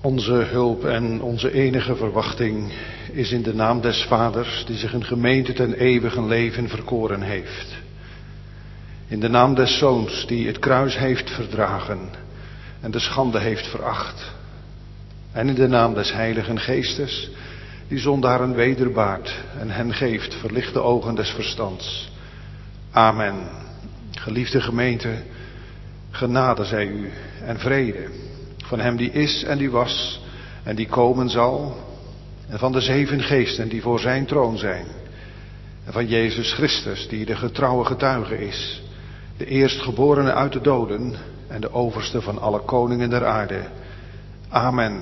Onze hulp en onze enige verwachting is in de naam des Vaders, die zich een gemeente ten eeuwige leven verkoren heeft. In de naam des Zoons, die het kruis heeft verdragen en de schande heeft veracht. En in de naam des Heiligen Geestes, die zondaren wederbaart en hen geeft verlichte ogen des verstands. Amen. Geliefde gemeente, genade zij u en vrede van hem die is en die was en die komen zal, en van de 7 geesten die voor zijn troon zijn, en van Jezus Christus die de getrouwe getuige is, de eerstgeborene uit de doden en de overste van alle koningen der aarde. Amen.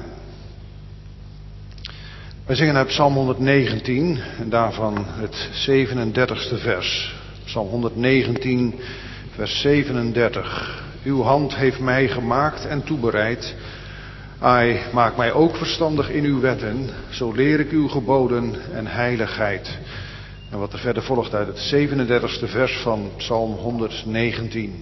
Wij zingen uit Psalm 119 en daarvan het 37e vers. Psalm 119, vers 37. Uw hand heeft mij gemaakt en toebereid. Ai, maak mij ook verstandig in uw wetten, zo leer ik uw geboden en heiligheid. En wat er verder volgt uit het 37e vers van Psalm 119.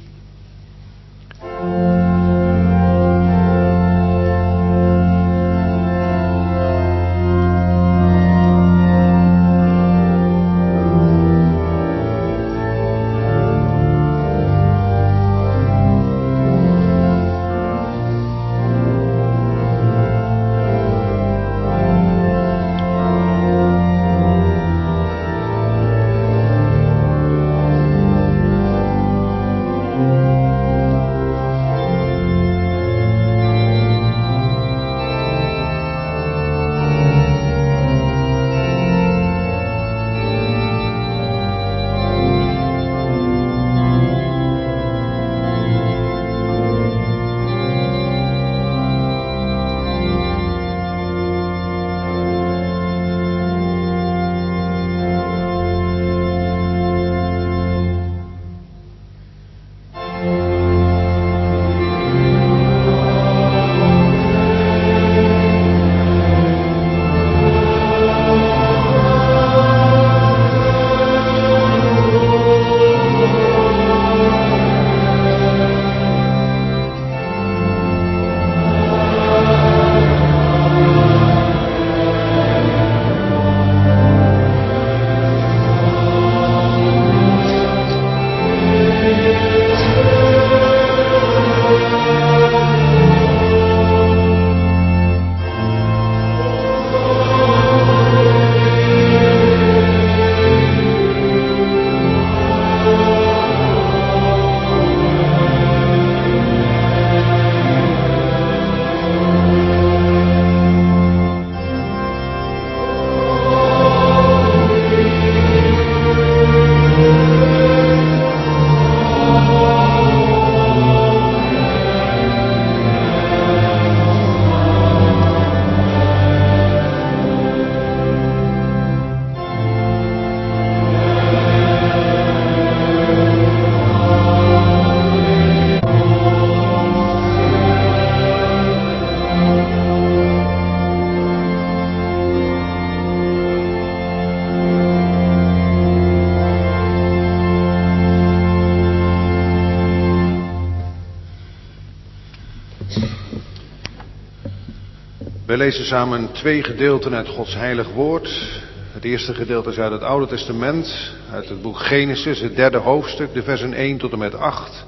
Wij lezen samen 2 gedeelten uit Gods heilig woord. Het eerste gedeelte is uit het Oude Testament, uit het boek Genesis, het 3e hoofdstuk, de versen 1 tot en met 8.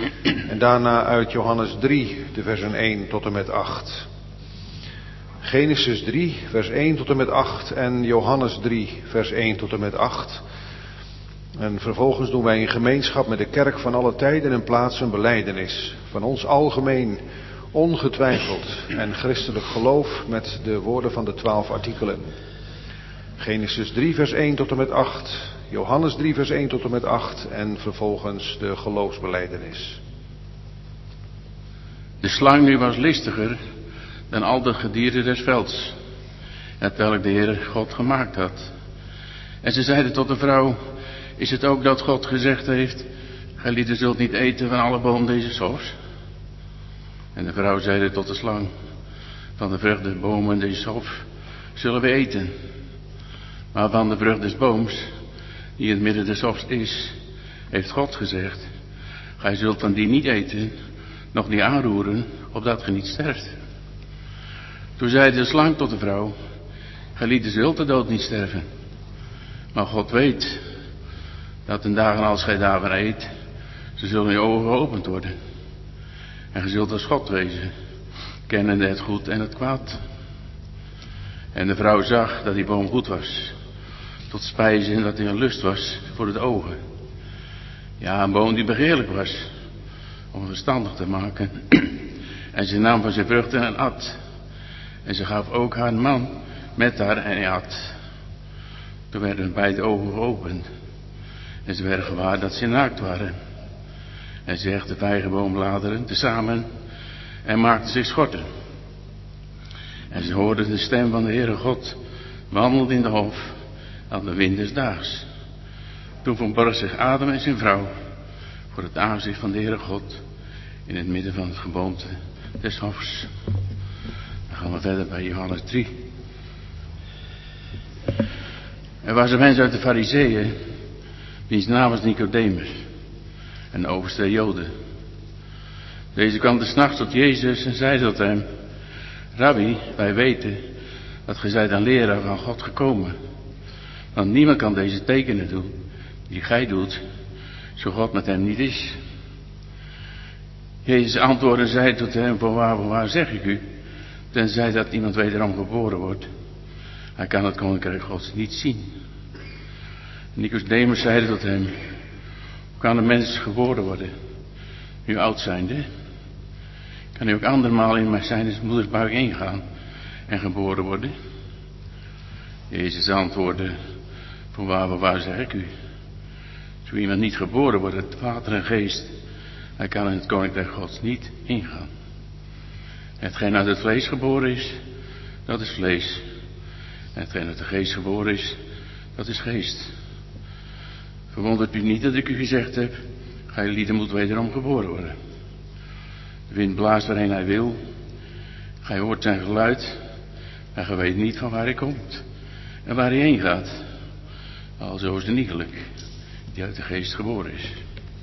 En daarna uit Johannes 3, de versen 1 tot en met 8. Genesis 3, vers 1 tot en met 8 en Johannes 3, vers 1 tot en met 8. En vervolgens doen wij in gemeenschap met de kerk van alle tijden en plaatsen een belijdenis van ons algemeen, ongetwijfeld en christelijk geloof met de woorden van de 12 artikelen. Genesis 3 vers 1 tot en met 8, Johannes 3 vers 1 tot en met 8 en vervolgens de geloofsbelijdenis. De slang nu was listiger dan al de gedieren des velds, hetwelk de Heer God gemaakt had. En ze zeiden tot de vrouw, is het ook dat God gezegd heeft, gij lieden zult niet eten van alle boom deze hofs? En de vrouw zeide tot de slang, van de vrucht des bomen deze hof zullen we eten. Maar van de vrucht des booms, die in het midden des hofs is, heeft God gezegd, gij zult van die niet eten, nog niet aanroeren, opdat ge niet sterft. Toen zei de slang tot de vrouw: Gelieden zult de dood niet sterven. Maar God weet dat in dagen als gij daarvan eet, ze zullen je ogen geopend worden. En ge zult als God wezen, kennende het goed en het kwaad. En de vrouw zag dat die boom goed was, tot spijze en dat hij een lust was voor het ogen. Ja, een boom die begeerlijk was, om verstandig te maken. En ze nam van zijn vruchten en at. En ze gaf ook haar man met haar en hij at. Toen werden beide ogen geopend. En ze werden gewaar dat ze naakt waren. En ze hechten vijgenboombladeren tezamen en maakten zich schorten. En ze hoorden de stem van de Heere God wandelde in de hof aan de winterdaags. Toen verborg zich Adam en zijn vrouw voor het aangezicht van de Heere God in het midden van het geboomte des hofs. Dan gaan we verder bij Johannes 3. Er was een mens uit de Farizeeën, wiens naam was Nicodemus, een overste der Joden. Deze kwam des nachts tot Jezus en zei tot hem: Rabbi, wij weten dat gij zijt een leraar van God gekomen. Want niemand kan deze tekenen doen die gij doet, zo God met hem niet is. Jezus antwoordde en zei tot hem: Voorwaar zeg ik u, tenzij dat iemand wederom geboren wordt, hij kan het koninkrijk Gods niet zien. Nicodemus zeide tot hem: Hoe kan een mens geboren worden, nu oud zijnde? Kan hij ook andermaal in zijn moedersbuik ingaan en geboren worden? Jezus antwoordde: Voorwaar zeg ik u, zo iemand niet geboren wordt uit water en geest, hij kan in het koninkrijk Gods niet ingaan. Hetgeen uit het vlees geboren is, dat is vlees. En hetgeen uit de geest geboren is, dat is geest. Verwondert u niet dat ik u gezegd heb: gij lieden moet wederom geboren worden. De wind blaast waarheen hij wil. Gij hoort zijn geluid, maar gij weet niet van waar hij komt en waar hij heen gaat. Alzo is de iegelijk die uit de geest geboren is.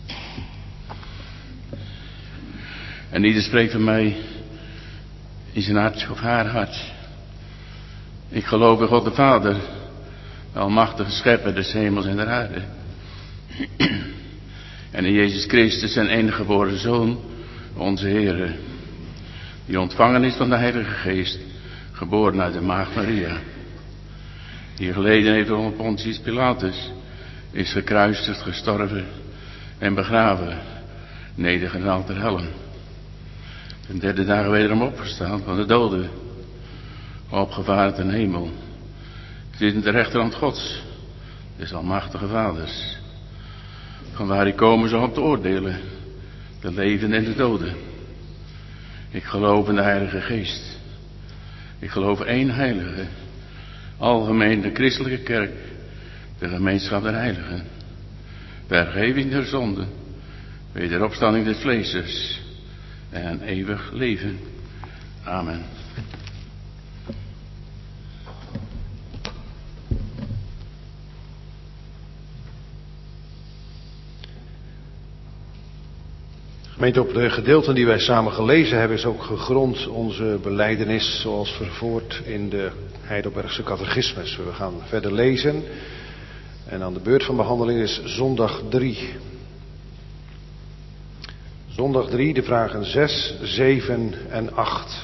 En ieder spreekt van mij in zijn hart of haar hart. Ik geloof in God de Vader, de almachtige schepper des hemels en der aarde. En in Jezus Christus, zijn enige geboren Zoon, onze Heere, die ontvangen is van de Heilige Geest, geboren uit de maagd Maria, die geleden heeft onder Pontius Pilatus, is gekruisigd, gestorven en begraven, nedergedaald ter helle. De derde dagen wederom opgestaan van de doden, opgevaren ten hemel, zit in de rechterhand Gods, des almachtige Vaders, van waar hij komen zal om te oordelen, de levenden en de doden. Ik geloof in de Heilige Geest. Ik geloof één heilige, algemeen de christelijke kerk, de gemeenschap der heiligen, vergeving der zonden, wederopstanding des vleeses en een eeuwig leven. Amen. Gemeente, op de gedeelten die wij samen gelezen hebben is ook gegrond onze belijdenis zoals vervoerd in de Heidelbergse catechismus. We gaan verder lezen en aan de beurt van behandeling is zondag 3. Zondag 3, de vragen 6, 7 en 8.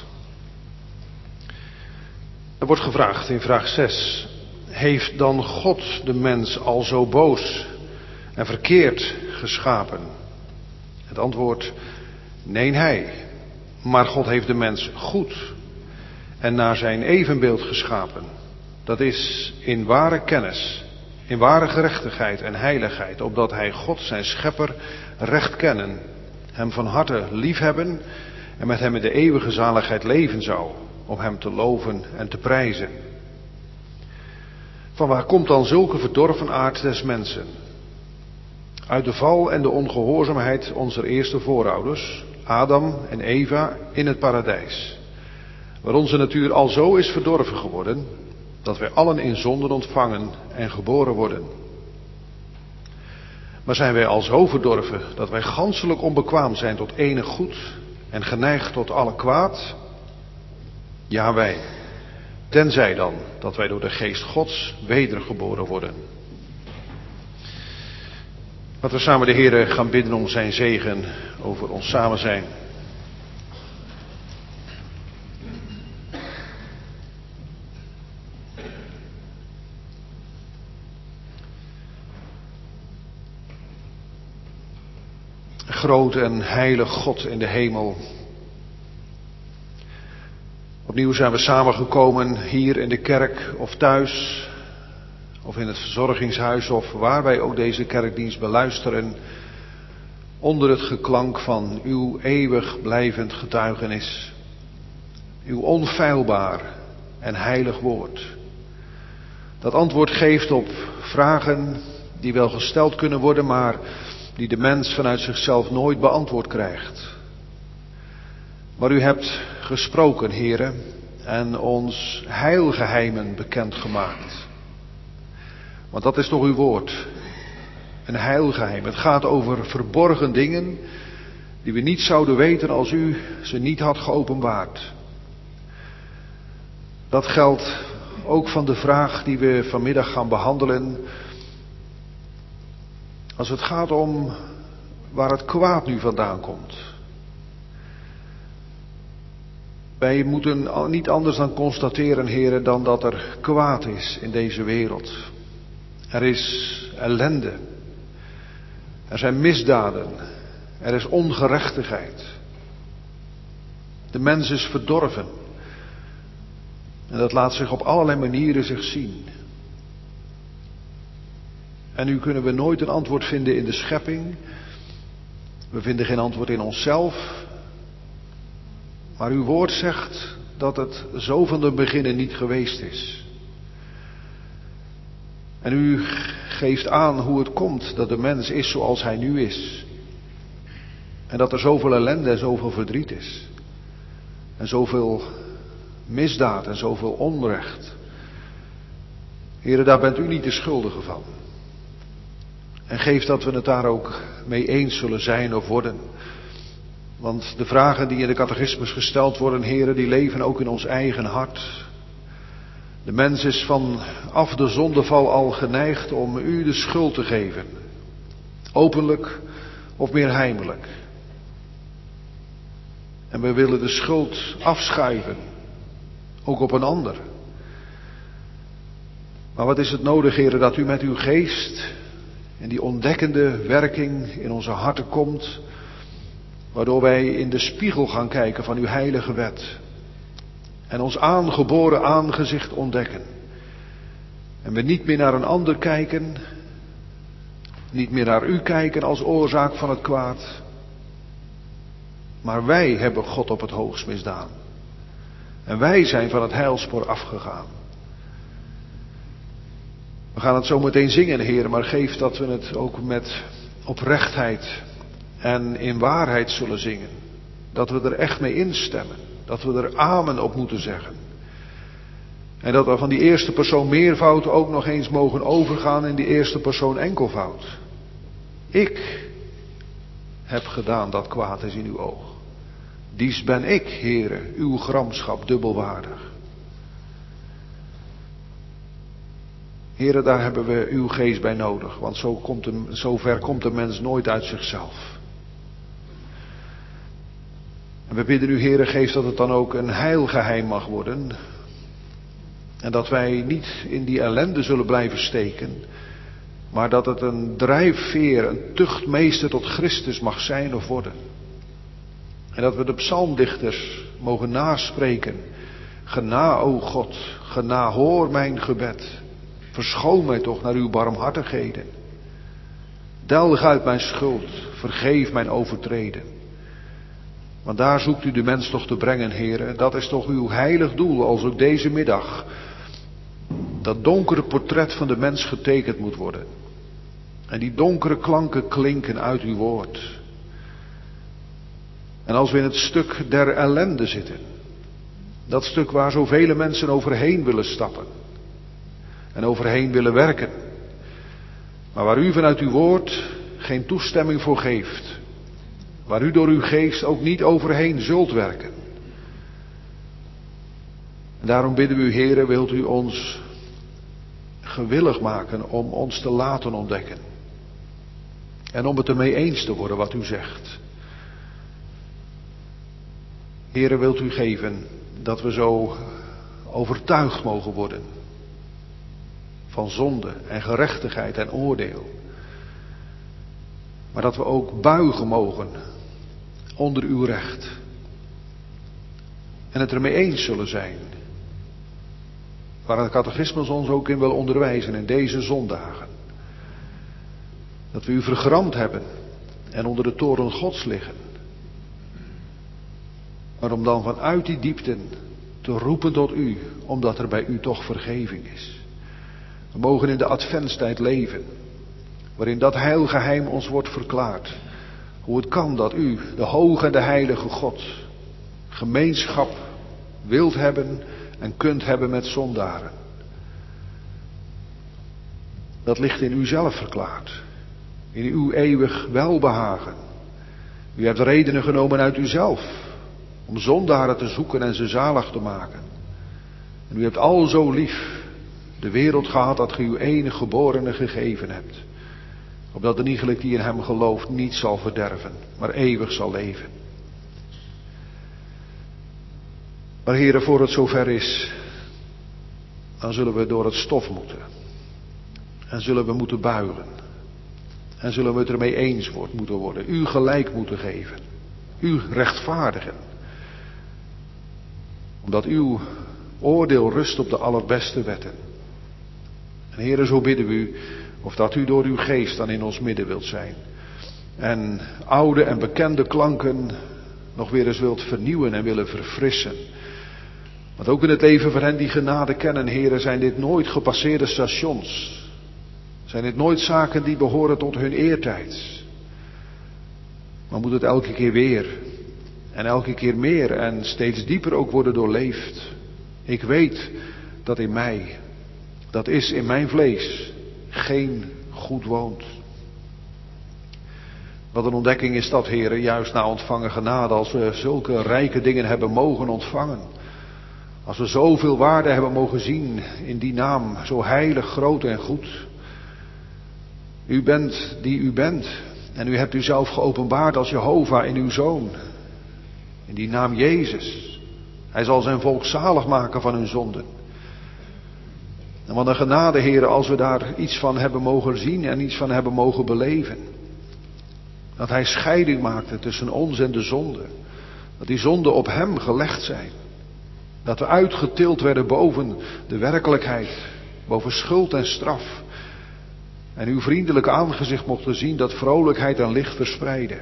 Er wordt gevraagd in vraag 6: heeft dan God de mens al zo boos en verkeerd geschapen? Het antwoord: nee, hij. Maar God heeft de mens goed en naar zijn evenbeeld geschapen. Dat is in ware kennis, in ware gerechtigheid en heiligheid, opdat hij God zijn schepper recht kennen, hem van harte liefhebben en met hem in de eeuwige zaligheid leven zou, om hem te loven en te prijzen. Vanwaar komt dan zulke verdorven aard des mensen? Uit de val en de ongehoorzaamheid onze eerste voorouders, Adam en Eva, in het paradijs. Waar onze natuur al zo is verdorven geworden, dat wij allen in zonden ontvangen en geboren worden. Maar zijn wij al zo verdorven, dat wij ganschelijk onbekwaam zijn tot enig goed en geneigd tot alle kwaad? Ja, wij. Tenzij dan dat wij door de geest Gods wedergeboren worden. Laten we samen de Heere gaan bidden om zijn zegen over ons samen zijn. Groot en heilig God in de hemel. Opnieuw zijn we samengekomen hier in de kerk of thuis, of in het verzorgingshuis, of waar wij ook deze kerkdienst beluisteren, onder het geklank van uw eeuwig blijvend getuigenis. Uw onfeilbaar en heilig woord. Dat antwoord geeft op vragen die wel gesteld kunnen worden, maar die de mens vanuit zichzelf nooit beantwoord krijgt. Maar u hebt gesproken, Heere, en ons heilgeheimen bekendgemaakt. Want dat is toch uw woord, een heilgeheim. Het gaat over verborgen dingen die we niet zouden weten als u ze niet had geopenbaard. Dat geldt ook van de vraag die we vanmiddag gaan behandelen. Als het gaat om waar het kwaad nu vandaan komt. Wij moeten niet anders dan constateren, heren, dan dat er kwaad is in deze wereld. Er is ellende. Er zijn misdaden. Er is ongerechtigheid. De mens is verdorven. En dat laat zich op allerlei manieren zich zien. En nu kunnen we nooit een antwoord vinden in de schepping. We vinden geen antwoord in onszelf. Maar uw woord zegt dat het zo van de beginnen niet geweest is. En u geeft aan hoe het komt dat de mens is zoals hij nu is. En dat er zoveel ellende en zoveel verdriet is. En zoveel misdaad en zoveel onrecht. Heren, daar bent u niet de schuldige van. En geef dat we het daar ook mee eens zullen zijn of worden. Want de vragen die in de catechismus gesteld worden, heren, die leven ook in ons eigen hart. De mens is vanaf de zondeval al geneigd om u de schuld te geven. Openlijk of meer heimelijk. En we willen de schuld afschuiven. Ook op een ander. Maar wat is het nodig, heren, dat u met uw geest en die ontdekkende werking in onze harten komt, waardoor wij in de spiegel gaan kijken van uw heilige wet. En ons aangeboren aangezicht ontdekken. En we niet meer naar een ander kijken, niet meer naar u kijken als oorzaak van het kwaad. Maar wij hebben God op het hoogst misdaan. En wij zijn van het heilspoor afgegaan. We gaan het zo meteen zingen, Heer, maar geef dat we het ook met oprechtheid en in waarheid zullen zingen. Dat we er echt mee instemmen. Dat we er amen op moeten zeggen. En dat we van die eerste persoon meervoud ook nog eens mogen overgaan in die eerste persoon enkelvoud. Ik heb gedaan dat kwaad is in uw oog. Dies ben ik, Heere, uw gramschap dubbelwaardig. Heere, daar hebben we uw geest bij nodig, want zo ver komt de mens nooit uit zichzelf. En we bidden u, Heere, geef dat het dan ook een heilgeheim mag worden. En dat wij niet in die ellende zullen blijven steken, maar dat het een drijfveer, een tuchtmeester tot Christus mag zijn of worden. En dat we de psalmdichters mogen naspreken. Gena, o God, gena, hoor mijn gebed. Verschoon mij toch naar uw barmhartigheden. Delg uit mijn schuld, vergeef mijn overtreden. Want daar zoekt u de mens toch te brengen, Heere. Dat is toch uw heilig doel, als ook deze middag. Dat donkere portret van de mens getekend moet worden. En die donkere klanken klinken uit uw woord. En als we in het stuk der ellende zitten. Dat stuk waar zoveel mensen overheen willen stappen. En overheen willen werken. Maar waar u vanuit uw woord geen toestemming voor geeft. Waar u door uw geest ook niet overheen zult werken. Daarom bidden we u, Heere, wilt u ons gewillig maken om ons te laten ontdekken. En om het ermee eens te worden wat u zegt. Heere, wilt u geven dat we zo overtuigd mogen worden van zonde en gerechtigheid en oordeel. Maar dat we ook buigen mogen onder uw recht. En het ermee eens zullen zijn. Waar het catechismus ons ook in wil onderwijzen in deze zondagen. Dat we u vergramd hebben en onder de toren Gods liggen. Maar om dan vanuit die diepten te roepen tot u, omdat er bij u toch vergeving is. We mogen in de adventstijd leven, waarin dat heilgeheim ons wordt verklaard. Hoe het kan dat u, de hoge en de heilige God, gemeenschap wilt hebben en kunt hebben met zondaren. Dat ligt in u zelf verklaard, in uw eeuwig welbehagen. U hebt redenen genomen uit uzelf, om zondaren te zoeken en ze zalig te maken. En u hebt al zo lief de wereld gehad dat ge uw enige geborene gegeven hebt. Opdat de iegelijk die in hem gelooft niet zal verderven, maar eeuwig zal leven. Maar Heere, voor het zover is, dan zullen we door het stof moeten. En zullen we moeten buigen. En zullen we het ermee eens moeten worden. U gelijk moeten geven. U rechtvaardigen. Omdat uw oordeel rust op de allerbeste wetten. En Heere, zo bidden we u, of dat u door uw geest dan in ons midden wilt zijn. En oude en bekende klanken nog weer eens wilt vernieuwen en willen verfrissen. Want ook in het leven van hen die genade kennen, Heere, zijn dit nooit gepasseerde stations. Zijn dit nooit zaken die behoren tot hun eertijds. Maar moet het elke keer weer en elke keer meer en steeds dieper ook worden doorleefd. Ik weet dat in mij, dat is in mijn vlees, geen goed woont. Wat een ontdekking is dat, Heere, juist na ontvangen genade, als we zulke rijke dingen hebben mogen ontvangen. Als we zoveel waarde hebben mogen zien in die naam, zo heilig, groot en goed. U bent die u bent. En u hebt uzelf geopenbaard als Jehovah in uw Zoon. In die naam Jezus. Hij zal zijn volk zalig maken van hun zonden. En wat een genade, Heere, als we daar iets van hebben mogen zien en iets van hebben mogen beleven. Dat hij scheiding maakte tussen ons en de zonde. Dat die zonden op hem gelegd zijn. Dat we uitgetild werden boven de werkelijkheid. Boven schuld en straf. En uw vriendelijke aangezicht mochten zien dat vrolijkheid en licht verspreidde.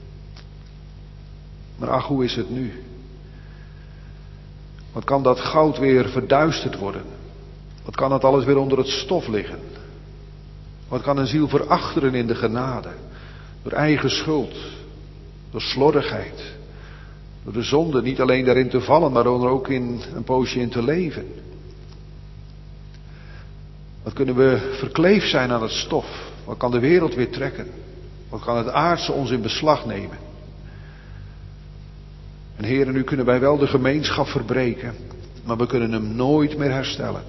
Maar ach, hoe is het nu? Wat kan dat goud weer verduisterd worden? Wat kan het alles weer onder het stof liggen? Wat kan een ziel verachteren in de genade? Door eigen schuld, door slordigheid, door de zonde niet alleen daarin te vallen, maar er ook in een poosje in te leven. Wat kunnen we verkleefd zijn aan het stof? Wat kan de wereld weer trekken? Wat kan het aardse ons in beslag nemen? En Heere, nu kunnen wij wel de gemeenschap verbreken, maar we kunnen hem nooit meer herstellen.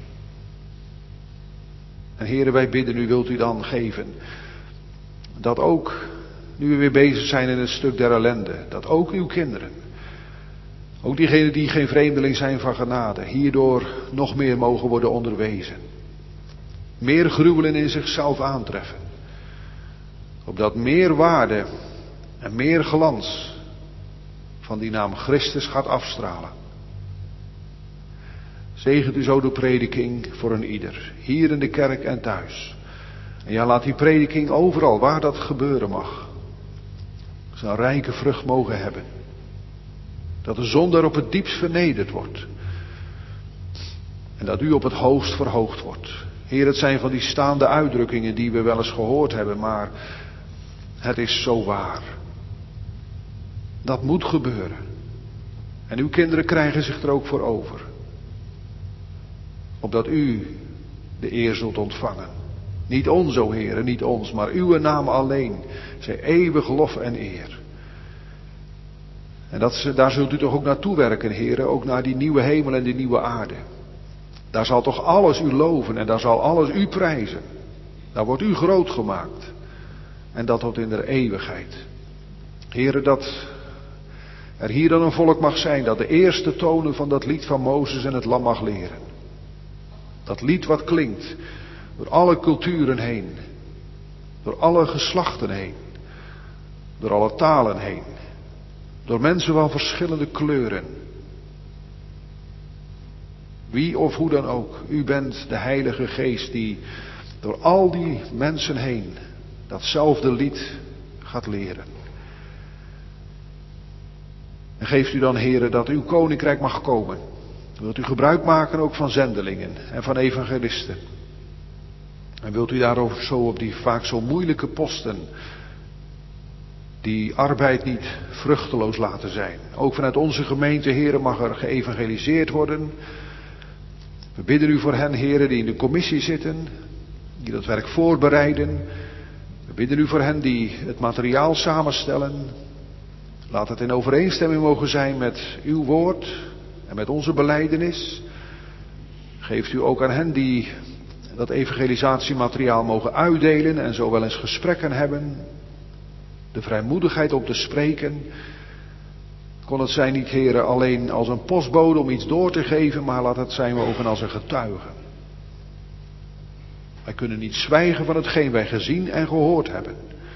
En Heere, wij bidden, u wilt u dan geven dat ook, nu we weer bezig zijn in het stuk der ellende, dat ook uw kinderen, ook diegenen die geen vreemdeling zijn van genade, hierdoor nog meer mogen worden onderwezen. Meer gruwelen in zichzelf aantreffen. Opdat meer waarde en meer glans van die naam Christus gaat afstralen. Zegent u zo de prediking voor een ieder, hier in de kerk en thuis. En ja, laat die prediking overal, waar dat gebeuren mag, zijn rijke vrucht mogen hebben. Dat de zondaar op het diepst vernederd wordt. En dat u op het hoogst verhoogd wordt. Heer, het zijn van die staande uitdrukkingen die we wel eens gehoord hebben, maar het is zo waar. Dat moet gebeuren. En uw kinderen krijgen zich er ook voor over. Opdat u de eer zult ontvangen. Niet ons, o Heer, niet ons, maar uw naam alleen. Zij eeuwig lof en eer. En daar zult u toch ook naartoe werken, heren, ook naar die nieuwe hemel en die nieuwe aarde. Daar zal toch alles u loven en daar zal alles u prijzen. Daar wordt u groot gemaakt. En dat tot in de eeuwigheid. Heren, dat er hier dan een volk mag zijn dat de eerste tonen van dat lied van Mozes en het Lam mag leren. Dat lied wat klinkt door alle culturen heen. Door alle geslachten heen. Door alle talen heen. Door mensen van verschillende kleuren. Wie of hoe dan ook, u bent de Heilige Geest die door al die mensen heen datzelfde lied gaat leren. En geeft u dan, heren, dat uw koninkrijk mag komen. Wilt u gebruik maken ook van zendelingen en van evangelisten. En wilt u daarover zo op die vaak zo moeilijke posten die arbeid niet vruchteloos laten zijn. Ook vanuit onze gemeente, heren, mag er geëvangeliseerd worden. We bidden u voor hen, heren, die in de commissie zitten, die dat werk voorbereiden. We bidden u voor hen die het materiaal samenstellen. Laat het in overeenstemming mogen zijn met uw woord en met onze belijdenis. Geeft u ook aan hen die dat evangelisatiemateriaal mogen uitdelen en zo wel eens gesprekken hebben. De vrijmoedigheid om te spreken. Kon het zijn niet, heren, alleen als een postbode om iets door te geven, maar laat het zijn ook als een getuige. Wij kunnen niet zwijgen van hetgeen wij gezien en gehoord hebben.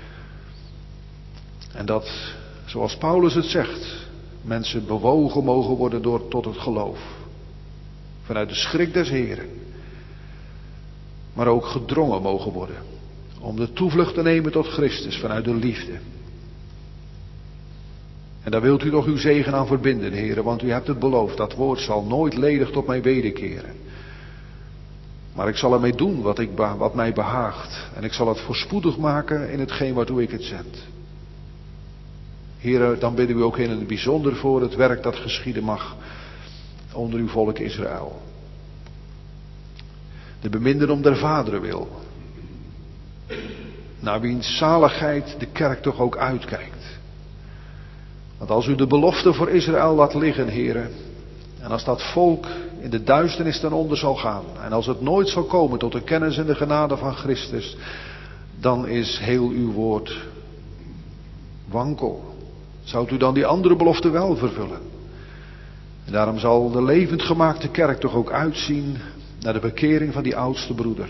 En dat, zoals Paulus het zegt, mensen bewogen mogen worden tot het geloof. Vanuit de schrik des Heren. Maar ook gedrongen mogen worden. Om de toevlucht te nemen tot Christus vanuit de liefde. En daar wilt u toch uw zegen aan verbinden, heren, want u hebt het beloofd. Dat woord zal nooit ledig tot mij wederkeren. Maar ik zal ermee doen wat mij behaagt. En ik zal het voorspoedig maken in hetgeen waartoe ik het zend. Heren, dan bidden we ook in het bijzonder voor het werk dat geschieden mag onder uw volk Israël. De beminden om der vaderen wil. Naar wiens zaligheid de kerk toch ook uitkijkt. Want als u de belofte voor Israël laat liggen, heren, en als dat volk in de duisternis ten onder zal gaan, en als het nooit zal komen tot de kennis en de genade van Christus, dan is heel uw woord wankel. Zou u dan die andere belofte wel vervullen? En daarom zal de levend gemaakte kerk toch ook uitzien naar de bekering van die oudste broeder.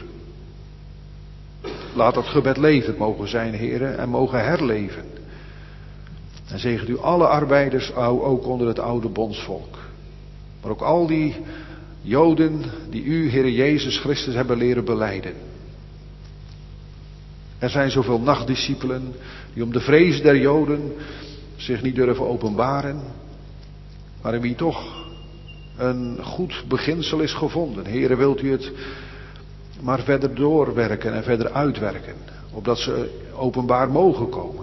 Laat dat gebed levend mogen zijn, heren, en mogen herleven. En zegent u alle arbeiders, ook onder het oude bondsvolk. Maar ook al die Joden die u, Heere Jezus Christus, hebben leren belijden. Er zijn zoveel nachtdiscipelen die om de vrees der Joden zich niet durven openbaren. Maar in wie toch een goed beginsel is gevonden. Heere, wilt u het maar verder doorwerken en verder uitwerken. Opdat ze openbaar mogen komen.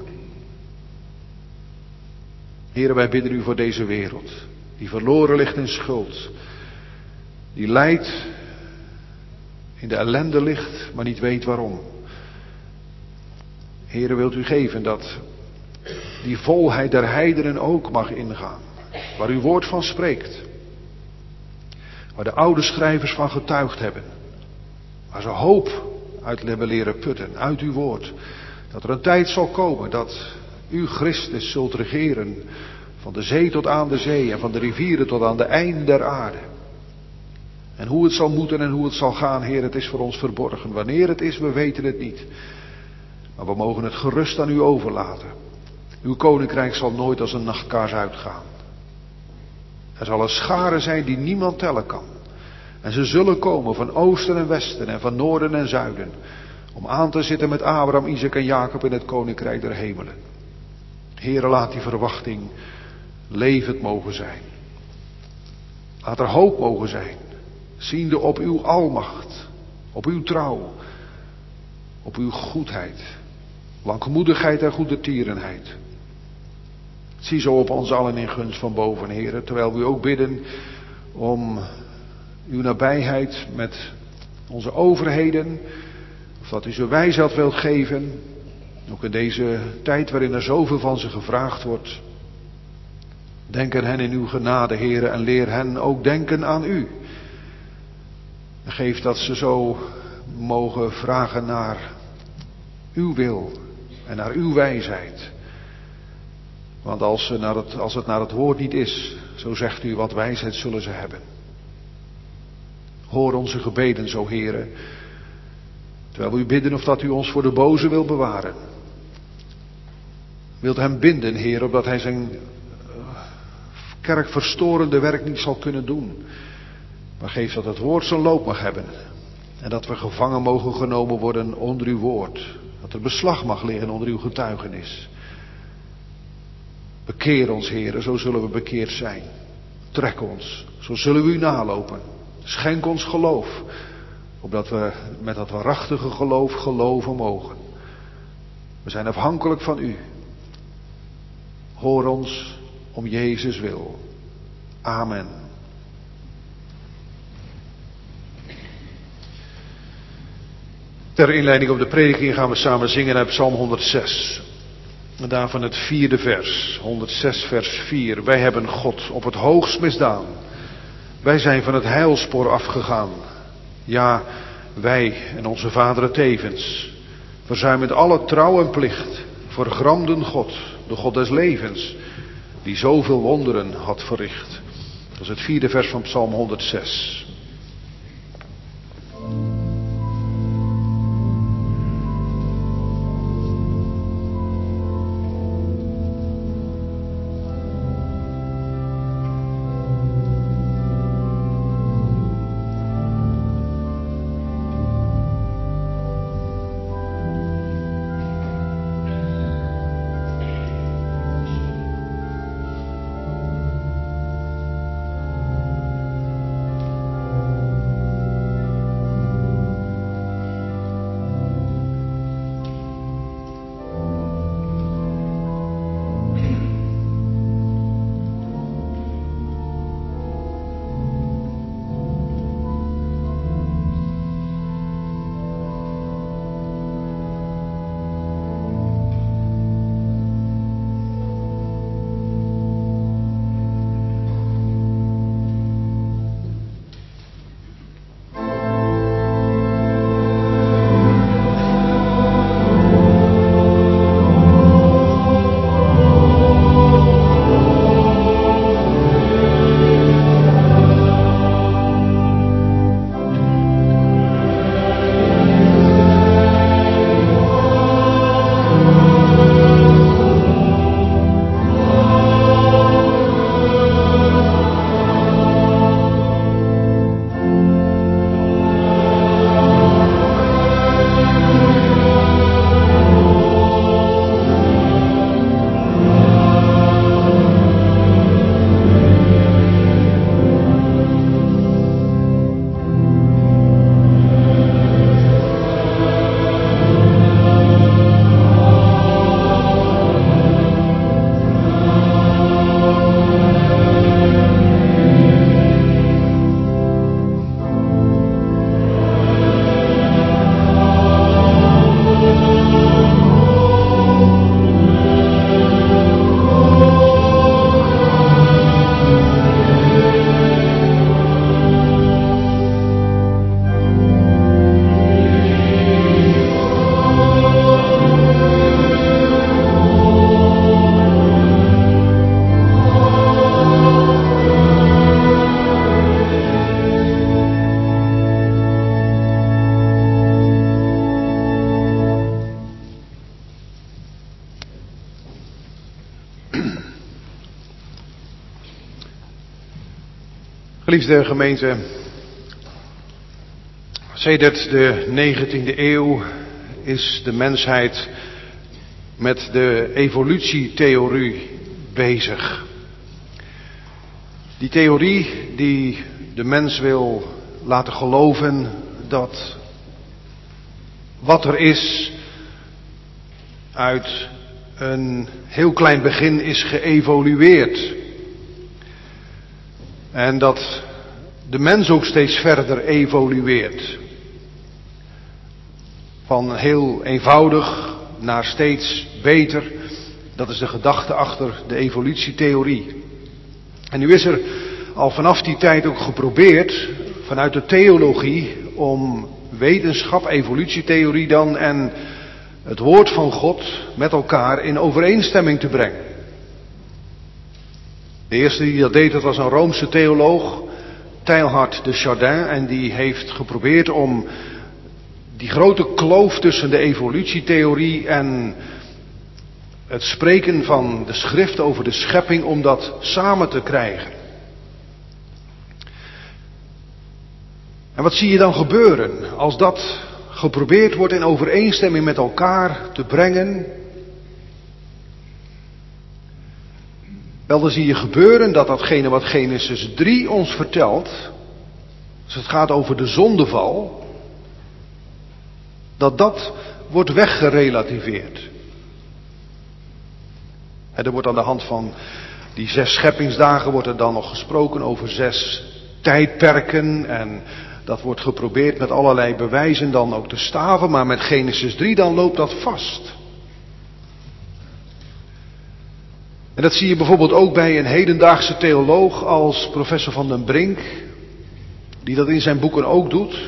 Heere, wij bidden u voor deze wereld. Die verloren ligt in schuld. Die lijdt, in de ellende ligt, maar niet weet waarom. Heere, wilt u geven dat die volheid der heidenen ook mag ingaan. Waar uw woord van spreekt. Waar de oude schrijvers van getuigd hebben. Waar ze hoop uit hebben leren putten, uit uw woord. Dat er een tijd zal komen dat u Christus zult regeren. Van de zee tot aan de zee en van de rivieren tot aan de einden der aarde. En hoe het zal moeten en hoe het zal gaan, Heer, het is voor ons verborgen. Wanneer het is, we weten het niet. Maar we mogen het gerust aan u overlaten. Uw koninkrijk zal nooit als een nachtkaars uitgaan. Er zal een schare zijn die niemand tellen kan. En ze zullen komen van oosten en westen en van noorden en zuiden. Om aan te zitten met Abraham, Isaac en Jacob in het koninkrijk der hemelen. Heere, laat die verwachting levend mogen zijn. Laat er hoop mogen zijn. Ziende op uw almacht. Op uw trouw. Op uw goedheid. Langmoedigheid en goede tierenheid. Zie zo op ons allen in gunst van boven, Heere. Terwijl we u ook bidden om uw nabijheid met onze overheden. Of dat u ze wijsheid wilt geven. Ook in deze tijd waarin er zoveel van ze gevraagd wordt. Denk aan hen in uw genade, Heere, en leer hen ook denken aan u. En geef dat ze zo mogen vragen naar uw wil en naar uw wijsheid. Want als het naar het woord niet is, zo zegt u, wat wijsheid zullen ze hebben. Hoor onze gebeden zo, Heere, terwijl we u bidden of dat u ons voor de boze wil bewaren. Wilt hem binden, Heer, opdat hij zijn kerkverstorende werk niet zal kunnen doen. Maar geef dat het woord zijn loop mag hebben. En dat we gevangen mogen genomen worden onder uw woord. Dat er beslag mag liggen onder uw getuigenis. Bekeer ons, Heer, zo zullen we bekeerd zijn. Trek ons, zo zullen we u nalopen. Schenk ons geloof, opdat we met dat waarachtige geloof geloven mogen. We zijn afhankelijk van u. Hoor ons om Jezus wil. Amen. Ter inleiding op de prediking gaan we samen zingen uit Psalm 106. En daarvan het 4e vers, 106 vers 4. Wij hebben God op het hoogst misdaan. Wij zijn van het heilspoor afgegaan. Ja, wij en onze vaderen tevens. Verzuimend alle trouw en plicht. Vergramden God, de God des levens, die zoveel wonderen had verricht. Dat is het 4e vers van Psalm 106. Geliefde gemeente, sedert de 19e eeuw is de mensheid met de evolutietheorie bezig. Die theorie die de mens wil laten geloven dat wat er is uit een heel klein begin is geëvolueerd. En dat de mens ook steeds verder evolueert. Van heel eenvoudig naar steeds beter. Dat is de gedachte achter de evolutietheorie. En nu is er al vanaf die tijd ook geprobeerd, vanuit de theologie, om wetenschap, evolutietheorie dan, en het woord van God met elkaar in overeenstemming te brengen. De eerste die dat deed, dat was een Roomse theoloog, Teilhard de Chardin, en die heeft geprobeerd om die grote kloof tussen de evolutietheorie en het spreken van de schrift over de schepping, om dat samen te krijgen. En wat zie je dan gebeuren als dat geprobeerd wordt in overeenstemming met elkaar te brengen? Wel, dan zie je gebeuren dat datgene wat Genesis 3 ons vertelt, als het gaat over de zondeval, dat wordt weggerelativeerd. Er wordt aan de hand van die 6 scheppingsdagen wordt er dan nog gesproken over 6 tijdperken, en dat wordt geprobeerd met allerlei bewijzen dan ook te staven, maar met Genesis 3 dan loopt dat vast. En dat zie je bijvoorbeeld ook bij een hedendaagse theoloog als professor Van den Brink, die dat in zijn boeken ook doet.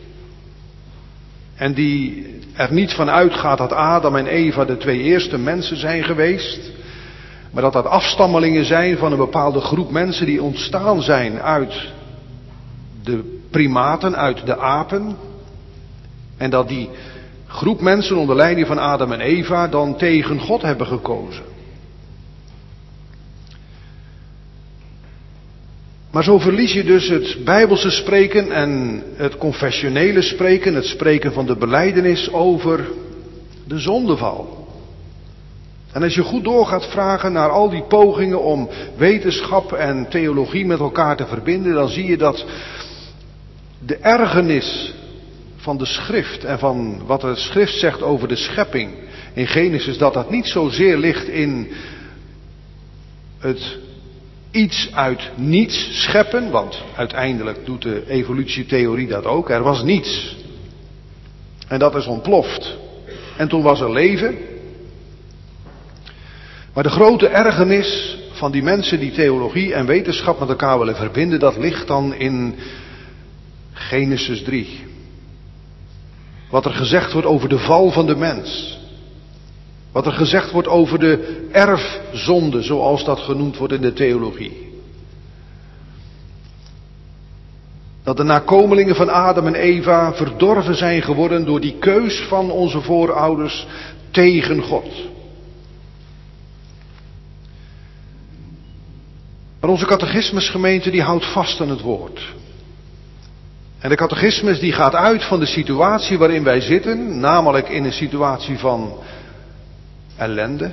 En die er niet van uitgaat dat Adam en Eva de 2 eerste mensen zijn geweest, maar dat afstammelingen zijn van een bepaalde groep mensen die ontstaan zijn uit de primaten, uit de apen. En dat die groep mensen onder leiding van Adam en Eva dan tegen God hebben gekozen. Maar zo verlies je dus het Bijbelse spreken en het confessionele spreken, het spreken van de belijdenis over de zondeval. En als je goed door gaat vragen naar al die pogingen om wetenschap en theologie met elkaar te verbinden, dan zie je dat de ergernis van de schrift en van wat de schrift zegt over de schepping in Genesis, dat niet zozeer ligt in het iets uit niets scheppen, want uiteindelijk doet de evolutietheorie dat ook. Er was niets. En dat is ontploft. En toen was er leven. Maar de grote ergernis van die mensen die theologie en wetenschap met elkaar willen verbinden, dat ligt dan in Genesis 3. Wat er gezegd wordt over de val van de mens. Wat er gezegd wordt over de erfzonde, zoals dat genoemd wordt in de theologie. Dat de nakomelingen van Adam en Eva verdorven zijn geworden door die keus van onze voorouders tegen God. Maar onze catechismusgemeente die houdt vast aan het woord. En de catechismus die gaat uit van de situatie waarin wij zitten, namelijk in een situatie van ellende,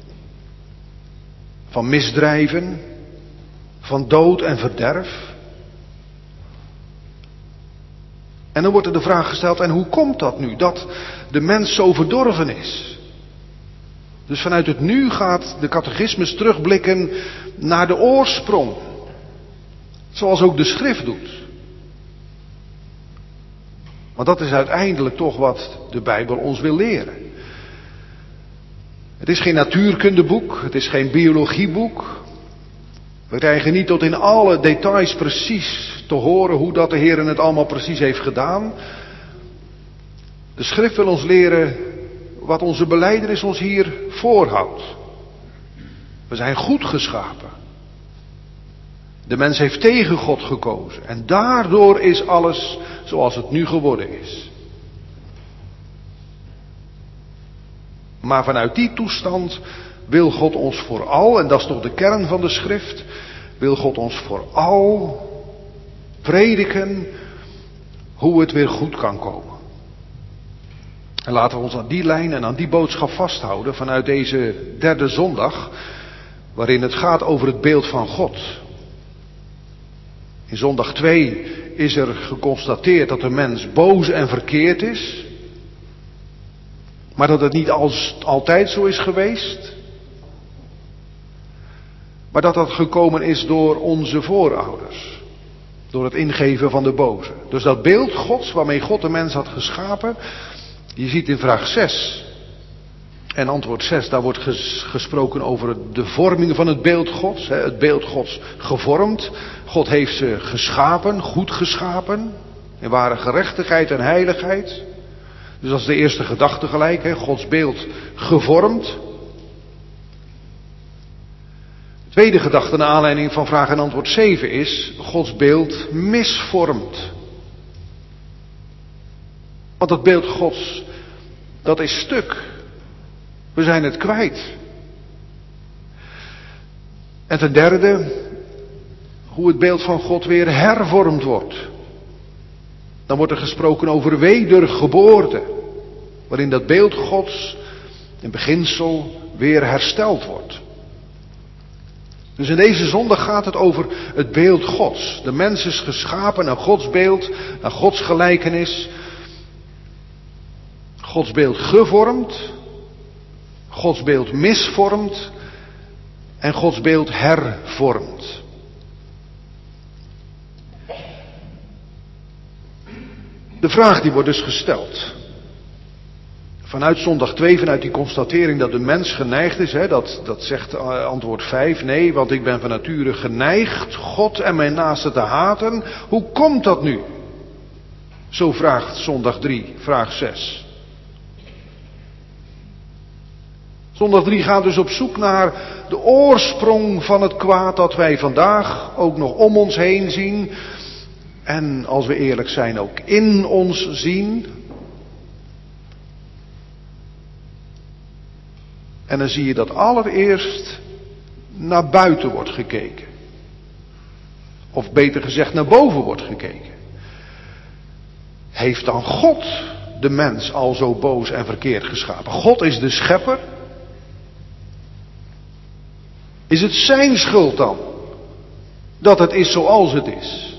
van misdrijven, van dood en verderf. En dan wordt er de vraag gesteld, en hoe komt dat nu, dat de mens zo verdorven is? Dus vanuit het nu gaat de catechismus terugblikken naar de oorsprong, zoals ook de schrift doet. Want dat is uiteindelijk toch wat de Bijbel ons wil leren. Het is geen natuurkundeboek, het is geen biologieboek. We krijgen niet tot in alle details precies te horen hoe dat de Heer het allemaal precies heeft gedaan. De schrift wil ons leren wat onze belijdenis ons hier voorhoudt. We zijn goed geschapen. De mens heeft tegen God gekozen. En daardoor is alles zoals het nu geworden is. Maar vanuit die toestand wil God ons vooral, en dat is toch de kern van de schrift, wil God ons vooral prediken hoe het weer goed kan komen. En laten we ons aan die lijn en aan die boodschap vasthouden vanuit deze derde zondag, waarin het gaat over het beeld van God. In zondag 2 is er geconstateerd dat de mens boos en verkeerd is. Maar dat het niet altijd zo is geweest. Maar dat dat gekomen is door onze voorouders. Door het ingeven van de boze. Dus dat beeld Gods waarmee God de mens had geschapen. Je ziet in vraag 6. En antwoord 6, daar wordt gesproken over de vorming van het beeld Gods. Het beeld Gods gevormd. God heeft ze geschapen, goed geschapen. In ware gerechtigheid en heiligheid. Dus dat is de eerste gedachte gelijk. Gods beeld gevormd. Tweede gedachte naar aanleiding van vraag en antwoord 7 is Gods beeld misvormd. Want het beeld Gods, dat is stuk. We zijn het kwijt. En ten derde, hoe het beeld van God weer hervormd wordt. Dan wordt er gesproken over wedergeboorte, waarin dat beeld Gods in beginsel weer hersteld wordt. Dus in deze zondag gaat het over het beeld Gods. De mens is geschapen naar Gods beeld, naar Gods gelijkenis. Gods beeld gevormd, Gods beeld misvormd en Gods beeld hervormd. De vraag die wordt dus gesteld. Vanuit zondag 2, vanuit die constatering dat de mens geneigd is, dat zegt antwoord 5, nee, want ik ben van nature geneigd God en mijn naaste te haten. Hoe komt dat nu? Zo vraagt zondag 3, vraag 6. Zondag 3 gaat dus op zoek naar de oorsprong van het kwaad dat wij vandaag ook nog om ons heen zien. En als we eerlijk zijn ook in ons zien. En dan zie je dat allereerst naar buiten wordt gekeken. Of beter gezegd naar boven wordt gekeken. Heeft dan God de mens al zo boos en verkeerd geschapen? God is de schepper. Is het zijn schuld dan dat het is zoals het is?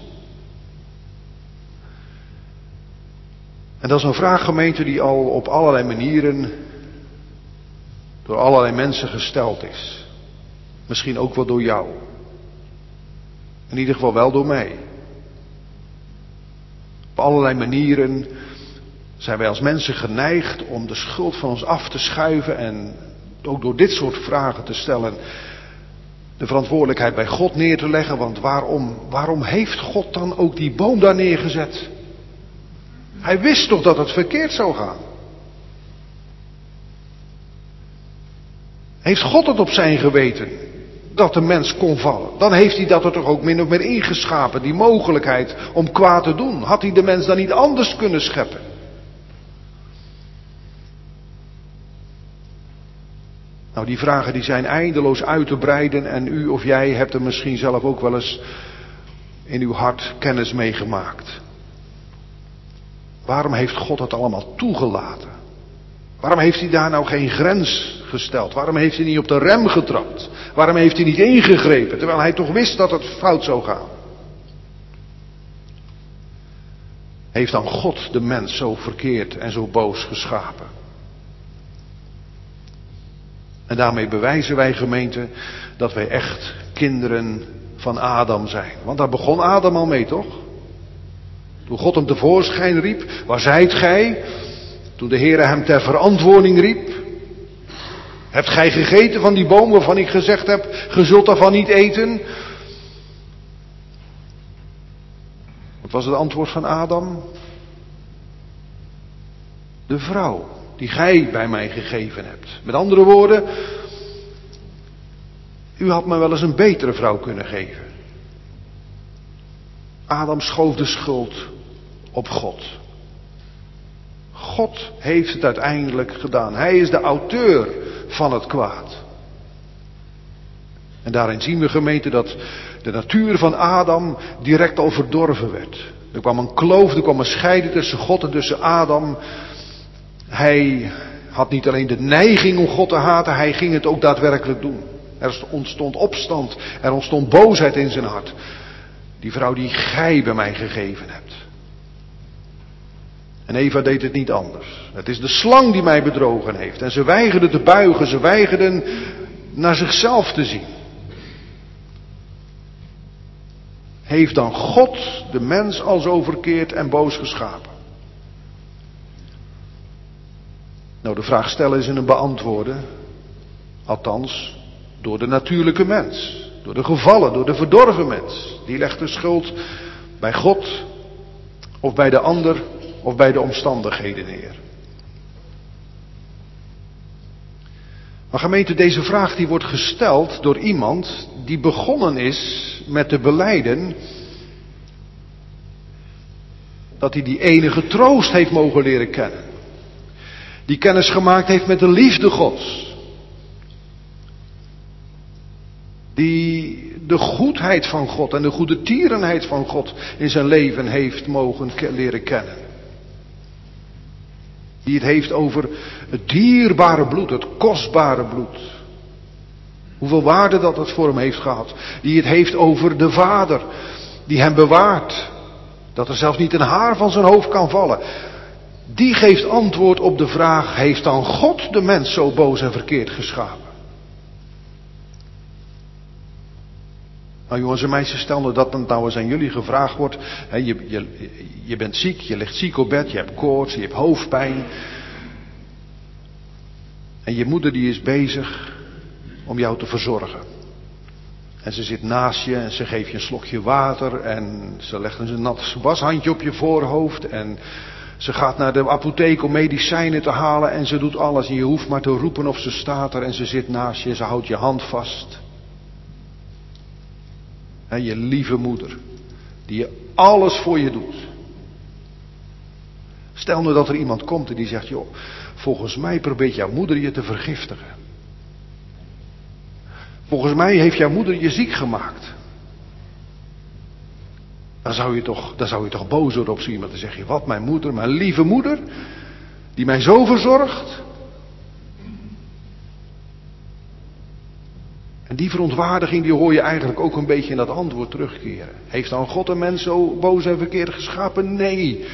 En dat is een vraag, gemeente, die al op allerlei manieren door allerlei mensen gesteld is. Misschien ook wel door jou. In ieder geval wel door mij. Op allerlei manieren zijn wij als mensen geneigd om de schuld van ons af te schuiven en ook door dit soort vragen te stellen de verantwoordelijkheid bij God neer te leggen. Want waarom heeft God dan ook die boom daar neergezet? Hij wist toch dat het verkeerd zou gaan? Heeft God het op zijn geweten dat de mens kon vallen? Dan heeft hij dat er toch ook min of meer ingeschapen, die mogelijkheid om kwaad te doen. Had hij de mens dan niet anders kunnen scheppen? Nou, die vragen die zijn eindeloos uit te breiden en u of jij hebt er misschien zelf ook wel eens in uw hart kennis mee gemaakt. Waarom heeft God het allemaal toegelaten? Waarom heeft hij daar nou geen grens gesteld? Waarom heeft hij niet op de rem getrapt? Waarom heeft hij niet ingegrepen, terwijl hij toch wist dat het fout zou gaan? Heeft dan God de mens zo verkeerd en zo boos geschapen? En daarmee bewijzen wij, gemeente, dat wij echt kinderen van Adam zijn. Want daar begon Adam al mee, toch? Toen God hem tevoorschijn riep, waar zijt gij? Toen de Heere hem ter verantwoording riep. Hebt gij gegeten van die boom waarvan ik gezegd heb, ge zult daarvan niet eten? Wat was het antwoord van Adam? De vrouw die gij bij mij gegeven hebt. Met andere woorden, u had me wel eens een betere vrouw kunnen geven. Adam schoof de schuld op God. God heeft het uiteindelijk gedaan. Hij is de auteur van het kwaad. En daarin zien we, gemeente, dat de natuur van Adam direct al verdorven werd. Er kwam een kloof, er kwam een scheiding tussen God en tussen Adam. Hij had niet alleen de neiging om God te haten, hij ging het ook daadwerkelijk doen. Er ontstond opstand, er ontstond boosheid in zijn hart. Die vrouw die gij bij mij gegeven hebt. En Eva deed het niet anders. Het is de slang die mij bedrogen heeft. En ze weigerden te buigen, ze weigerden naar zichzelf te zien. Heeft dan God de mens al zo verkeerd en boos geschapen? Nou, de vraag stellen is een beantwoorden. Althans, door de natuurlijke mens. Door de gevallen, door de verdorven mens. Die legt de schuld bij God of bij de ander of bij de omstandigheden neer. Maar gemeente, deze vraag die wordt gesteld door iemand die begonnen is met te belijden dat hij die enige troost heeft mogen leren kennen. Die kennis gemaakt heeft met de liefde Gods. Die de goedheid van God en de goede tierenheid van God in zijn leven heeft mogen leren kennen. Die het heeft over het dierbare bloed, het kostbare bloed. Hoeveel waarde dat het voor hem heeft gehad. Die het heeft over de Vader, die hem bewaart. Dat er zelfs niet een haar van zijn hoofd kan vallen. Die geeft antwoord op de vraag, heeft dan God de mens zo boos en verkeerd geschapen? Nou jongens en meisjes, stel nou dat het nou eens aan jullie gevraagd wordt. Je bent ziek, je ligt ziek op bed, je hebt koorts, je hebt hoofdpijn. En je moeder die is bezig om jou te verzorgen. En ze zit naast je en ze geeft je een slokje water en ze legt een nat washandje op je voorhoofd. En ze gaat naar de apotheek om medicijnen te halen en ze doet alles. En je hoeft maar te roepen of ze staat er en ze zit naast je en ze houdt je hand vast. En je lieve moeder, die alles voor je doet. Stel nou dat er iemand komt en die zegt, joh, volgens mij probeert jouw moeder je te vergiftigen. Volgens mij heeft jouw moeder je ziek gemaakt. Dan zou je toch boos worden op zo iemand. Dan zeg je, wat, mijn moeder, mijn lieve moeder, die mij zo verzorgt. En die verontwaardiging, die hoor je eigenlijk ook een beetje in dat antwoord terugkeren. Heeft dan God een mens zo boos en verkeerd geschapen? Nee.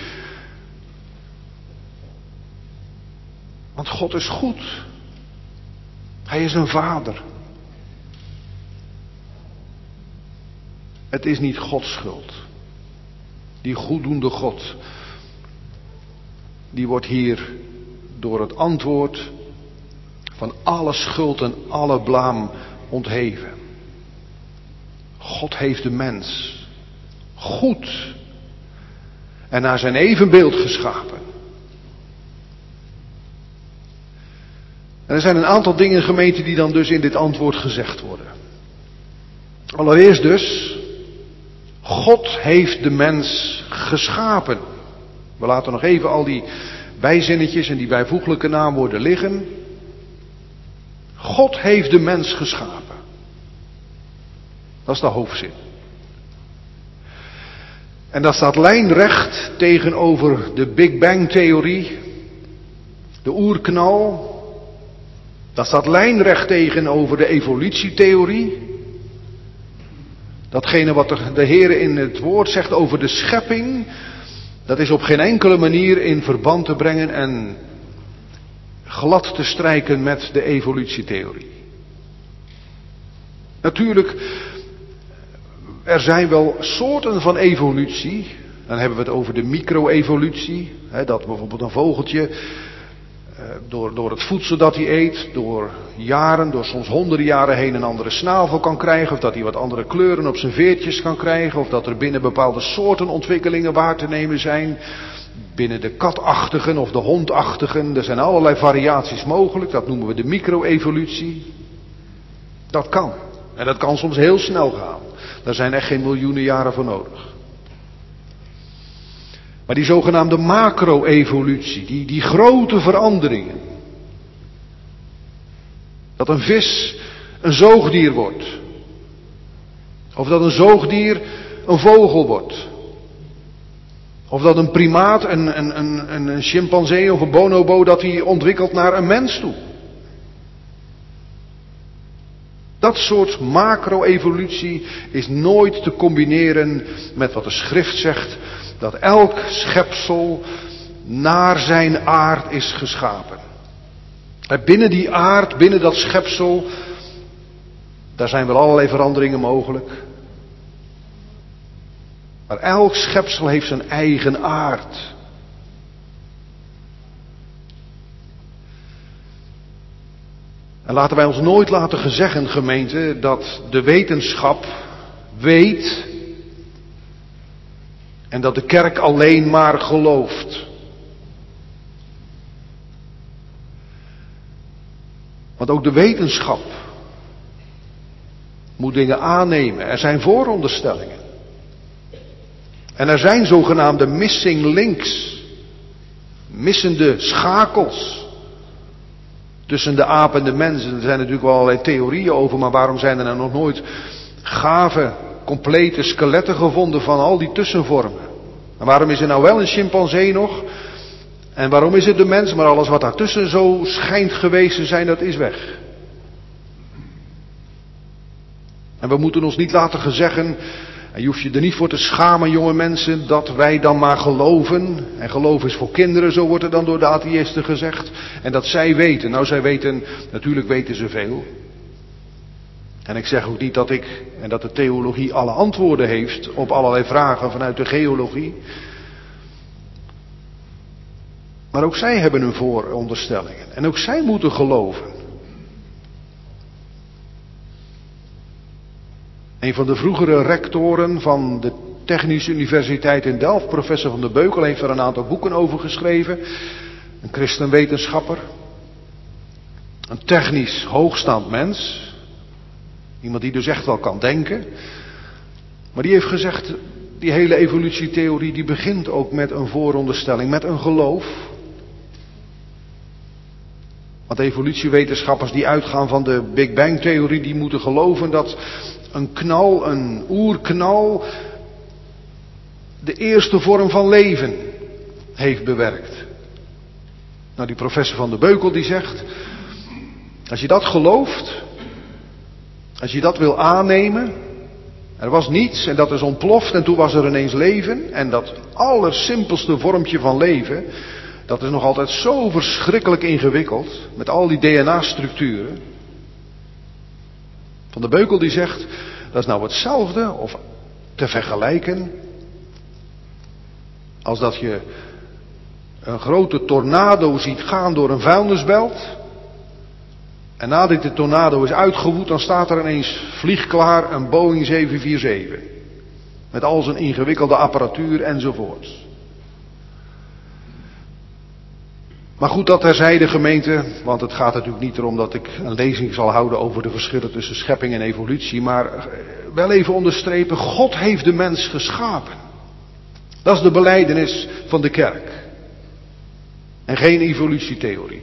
Want God is goed. Hij is een vader. Het is niet Gods schuld. Die goeddoende God, die wordt hier door het antwoord van alle schuld en alle blaam ontheven. God heeft de mens goed en naar zijn evenbeeld geschapen. En er zijn een aantal dingen, gemeente, die dan dus in dit antwoord gezegd worden. Allereerst dus, God heeft de mens geschapen. We laten nog even al die bijzinnetjes en die bijvoeglijke naamwoorden liggen. God heeft de mens geschapen. Dat is de hoofdzin. En dat staat lijnrecht tegenover de Big Bang theorie, de oerknal. Dat staat lijnrecht tegenover de evolutietheorie. Datgene wat de Heer in het woord zegt over de schepping, dat is op geen enkele manier in verband te brengen en glad te strijken met de evolutietheorie. Natuurlijk, er zijn wel soorten van evolutie. Dan hebben we het over de micro-evolutie. Dat bijvoorbeeld een vogeltje door het voedsel dat hij eet, door jaren, door soms honderden jaren heen een andere snavel kan krijgen. Of dat hij wat andere kleuren op zijn veertjes kan krijgen. Of dat er binnen bepaalde soorten ontwikkelingen waar te nemen zijn. Binnen de katachtigen of de hondachtigen. Er zijn allerlei variaties mogelijk. Dat noemen we de micro-evolutie. Dat kan. En dat kan soms heel snel gaan. Daar zijn echt geen miljoenen jaren voor nodig. Maar die zogenaamde macro-evolutie, die grote veranderingen. Dat een vis een zoogdier wordt. Of dat een zoogdier een vogel wordt. Of dat een primaat, een chimpansee of een bonobo, dat hij ontwikkelt naar een mens toe. Dat soort macro-evolutie is nooit te combineren met wat de schrift zegt. Dat elk schepsel naar zijn aard is geschapen. En binnen die aard, binnen dat schepsel, daar zijn wel allerlei veranderingen mogelijk. Maar elk schepsel heeft zijn eigen aard. En laten wij ons nooit laten zeggen, gemeente, dat de wetenschap weet en dat de kerk alleen maar gelooft. Want ook de wetenschap moet dingen aannemen. Er zijn vooronderstellingen. En er zijn zogenaamde missing links. Missende schakels. Tussen de aap en de mens. Er zijn natuurlijk wel allerlei theorieën over. Maar waarom zijn er nou nog nooit gave, complete skeletten gevonden van al die tussenvormen? En waarom is er nou wel een chimpansee nog? En waarom is het de mens? Maar alles wat daartussen zo schijnt geweest te zijn, dat is weg. En we moeten ons niet laten gezeggen, en je hoeft je er niet voor te schamen, jonge mensen, dat wij dan maar geloven. En geloof is voor kinderen, zo wordt er dan door de atheïsten gezegd. En dat zij weten. Nou, zij weten, natuurlijk weten ze veel. En ik zeg ook niet dat dat de theologie alle antwoorden heeft op allerlei vragen vanuit de geologie. Maar ook zij hebben hun vooronderstellingen. En ook zij moeten geloven. Een van de vroegere rectoren van de Technische Universiteit in Delft, professor Van der Beukel, heeft er een aantal boeken over geschreven. Een christenwetenschapper. Een technisch hoogstaand mens. Iemand die dus echt wel kan denken. Maar die heeft gezegd, die hele evolutietheorie die begint ook met een vooronderstelling, met een geloof. Want evolutiewetenschappers die uitgaan van de Big Bang theorie, die moeten geloven dat een knal, een oerknal, de eerste vorm van leven heeft bewerkt. Nou, die professor Van der Beukel die zegt, als je dat gelooft, als je dat wil aannemen, er was niets en dat is ontploft en toen was er ineens leven. En dat allersimpelste vormpje van leven, dat is nog altijd zo verschrikkelijk ingewikkeld, met al die DNA-structuren. Van der Beukel die zegt, dat is nou hetzelfde of te vergelijken als dat je een grote tornado ziet gaan door een vuilnisbelt. En nadat de tornado is uitgewoed, dan staat er ineens vliegklaar een Boeing 747. Met al zijn ingewikkelde apparatuur enzovoorts. Maar goed, dat terzijde, gemeente, want het gaat natuurlijk niet erom dat ik een lezing zal houden over de verschillen tussen schepping en evolutie, maar wel even onderstrepen, God heeft de mens geschapen. Dat is de belijdenis van de kerk. En geen evolutietheorie.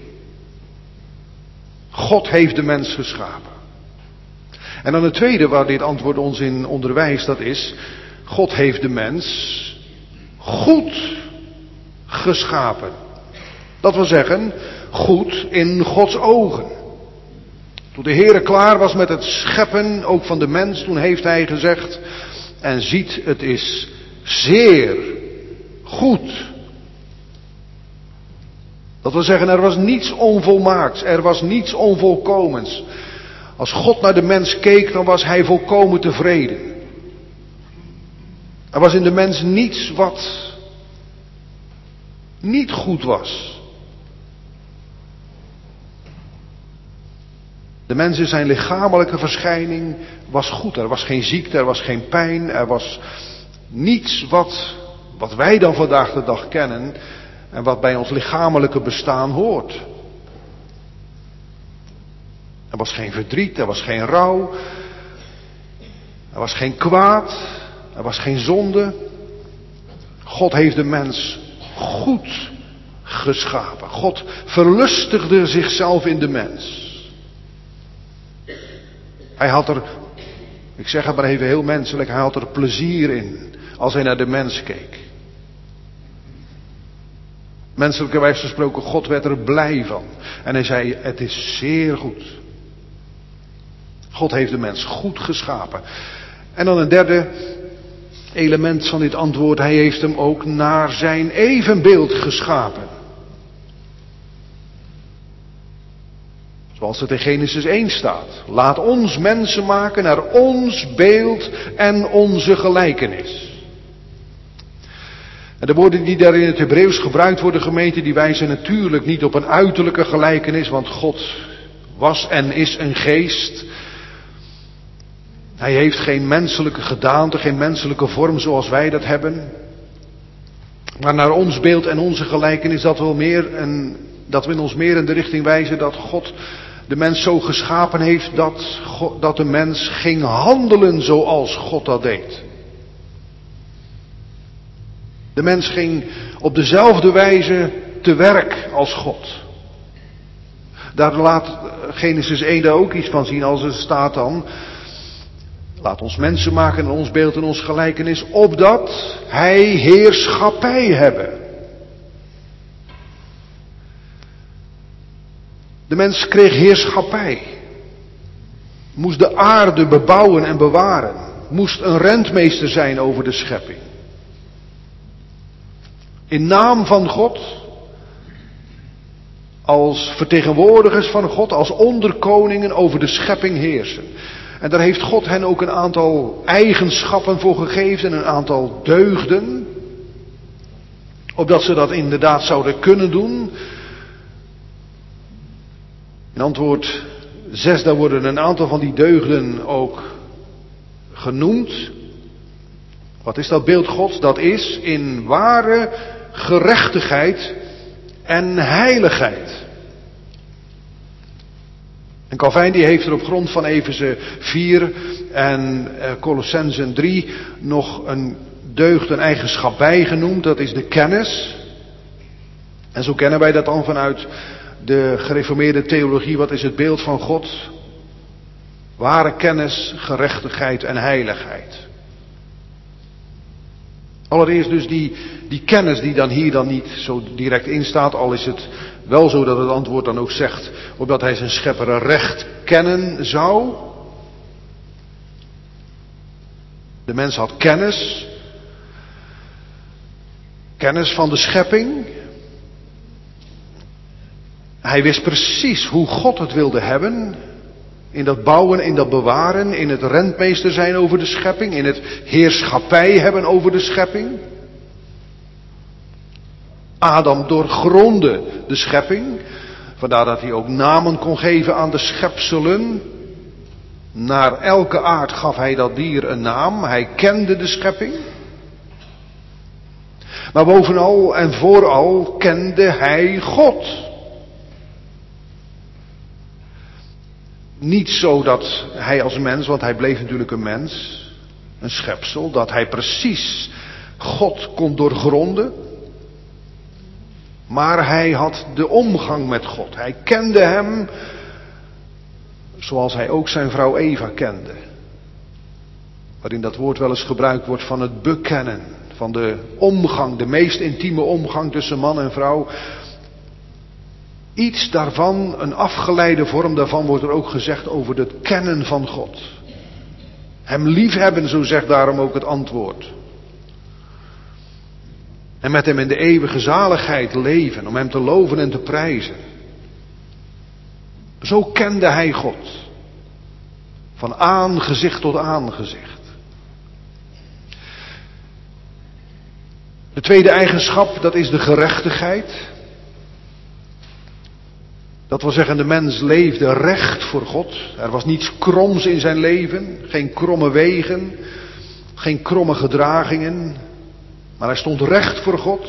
God heeft de mens geschapen. En dan het tweede waar dit antwoord ons in onderwijst, dat is, God heeft de mens goed geschapen. Dat wil zeggen, goed in Gods ogen. Toen de Heere klaar was met het scheppen, ook van de mens, toen heeft hij gezegd, en ziet, het is zeer goed. Dat wil zeggen, er was niets onvolmaaks, er was niets onvolkomens. Als God naar de mens keek, dan was hij volkomen tevreden. Er was in de mens niets wat niet goed was. De mens in zijn lichamelijke verschijning was goed. Er was geen ziekte, er was geen pijn, er was niets wat wij dan vandaag de dag kennen en wat bij ons lichamelijke bestaan hoort. Er was geen verdriet, er was geen rouw, er was geen kwaad, er was geen zonde. God heeft de mens goed geschapen. God verlustigde zichzelf in de mens. Hij had er, ik zeg het maar even heel menselijk, hij had er plezier in als hij naar de mens keek. Menselijke wijze gesproken, God werd er blij van. En hij zei, het is zeer goed. God heeft de mens goed geschapen. En dan een derde element van dit antwoord, hij heeft hem ook naar zijn evenbeeld geschapen. Zoals het in Genesis 1 staat. Laat ons mensen maken naar ons beeld en onze gelijkenis. En de woorden die daar in het Hebreeuws gebruikt worden, gemeente, die wijzen natuurlijk niet op een uiterlijke gelijkenis, want God was en is een geest. Hij heeft geen menselijke gedaante, geen menselijke vorm zoals wij dat hebben. Maar naar ons beeld en onze gelijkenis dat we in ons meer in de richting wijzen dat God de mens zo geschapen heeft dat de mens ging handelen zoals God dat deed. De mens ging op dezelfde wijze te werk als God. Daar laat Genesis 1 daar ook iets van zien als er staat dan: laat ons mensen maken in ons beeld en ons gelijkenis, opdat hij heerschappij hebben. De mens kreeg heerschappij. Moest de aarde bebouwen en bewaren. Moest een rentmeester zijn over de schepping. In naam van God, als vertegenwoordigers van God, als onderkoningen over de schepping heersen. En daar heeft God hen ook een aantal eigenschappen voor gegeven en een aantal deugden. Opdat ze dat inderdaad zouden kunnen doen. In antwoord 6, daar worden een aantal van die deugden ook genoemd. Wat is dat beeld Gods? Dat is in ware gerechtigheid en heiligheid. En Calvijn die heeft er op grond van Efeze 4 en Colossenzen 3 nog een deugd, een eigenschap bijgenoemd. Dat is de kennis. En zo kennen wij dat dan vanuit de gereformeerde theologie. Wat is het beeld van God? Ware kennis, gerechtigheid en heiligheid. Allereerst dus die kennis die dan hier dan niet zo direct in staat. Al is het wel zo dat het antwoord dan ook zegt, opdat hij zijn schepper recht kennen zou. De mens had kennis. Kennis van de schepping. Hij wist precies hoe God het wilde hebben. In dat bouwen, in dat bewaren, in het rentmeester zijn over de schepping, in het heerschappij hebben over de schepping. Adam doorgronde de schepping, vandaar dat hij ook namen kon geven aan de schepselen. Naar elke aard gaf hij dat dier een naam, hij kende de schepping. Maar bovenal en vooral kende hij God. Niet zo dat hij als mens, want hij bleef natuurlijk een mens, een schepsel, dat hij precies God kon doorgronden. Maar hij had de omgang met God. Hij kende hem zoals hij ook zijn vrouw Eva kende. Waarin dat woord wel eens gebruikt wordt van het bekennen. Van de omgang, de meest intieme omgang tussen man en vrouw. Iets daarvan, een afgeleide vorm daarvan wordt er ook gezegd over het kennen van God. Hem liefhebben, zo zegt daarom ook het antwoord. En met hem in de eeuwige zaligheid leven, om hem te loven en te prijzen. Zo kende hij God. Van aangezicht tot aangezicht. De tweede eigenschap, dat is de gerechtigheid. Dat wil zeggen, de mens leefde recht voor God. Er was niets kroms in zijn leven. Geen kromme wegen. Geen kromme gedragingen. Maar hij stond recht voor God.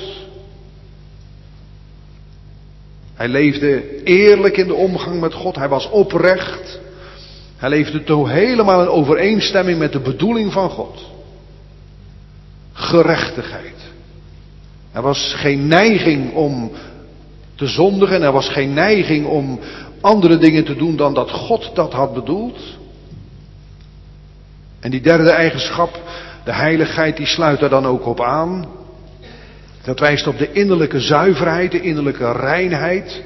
Hij leefde eerlijk in de omgang met God. Hij was oprecht. Hij leefde toch helemaal in overeenstemming met de bedoeling van God. Gerechtigheid. Er was geen neiging om te zondigen. Er was geen neiging om andere dingen te doen dan dat God dat had bedoeld. En die derde eigenschap, de heiligheid, die sluit daar dan ook op aan. Dat wijst op de innerlijke zuiverheid, de innerlijke reinheid.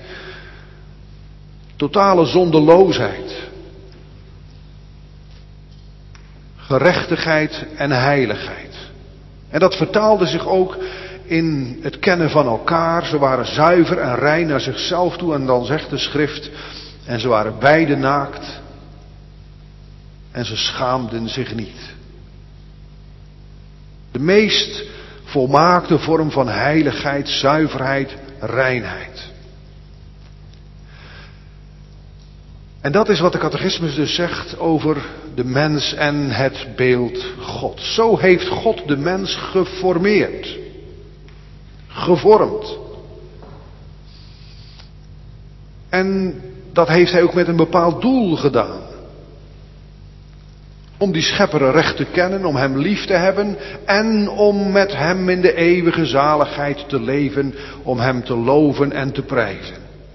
Totale zondeloosheid. Gerechtigheid en heiligheid. En dat vertaalde zich ook in het kennen van elkaar. Ze waren zuiver en rein naar zichzelf toe. En dan zegt de schrift, en ze waren beide naakt. En ze schaamden zich niet. De meest volmaakte vorm van heiligheid, zuiverheid, reinheid. En dat is wat de catechismus dus zegt over de mens en het beeld God. Zo heeft God de mens geformeerd. Gevormd. En dat heeft hij ook met een bepaald doel gedaan. Om die schepper recht te kennen, om hem lief te hebben en om met hem in de eeuwige zaligheid te leven, om hem te loven en te prijzen.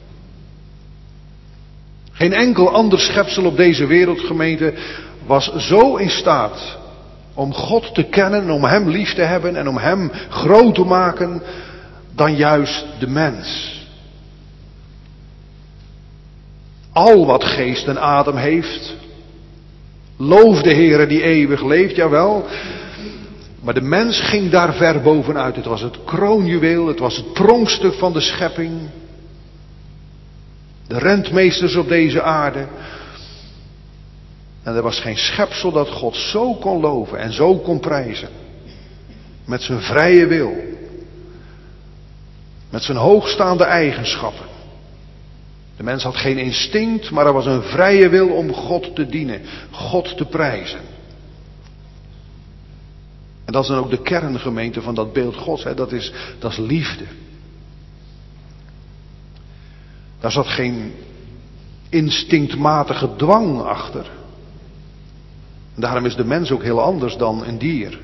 Geen enkel ander schepsel op deze wereldgemeente was zo in staat om God te kennen, om hem lief te hebben en om hem groot te maken dan juist de mens. Al wat geest en adem heeft, loof de Heere die eeuwig leeft, jawel. Maar de mens ging daar ver bovenuit. Het was het kroonjuweel, het was het pronkstuk van de schepping. De rentmeesters op deze aarde. En er was geen schepsel dat God zo kon loven en zo kon prijzen. Met zijn vrije wil. Met zijn hoogstaande eigenschappen. De mens had geen instinct, maar er was een vrije wil om God te dienen. God te prijzen. En dat is dan ook de kerngemeente van dat beeld Gods. Hè? Dat is liefde. Daar zat geen instinctmatige dwang achter. En daarom is de mens ook heel anders dan een dier.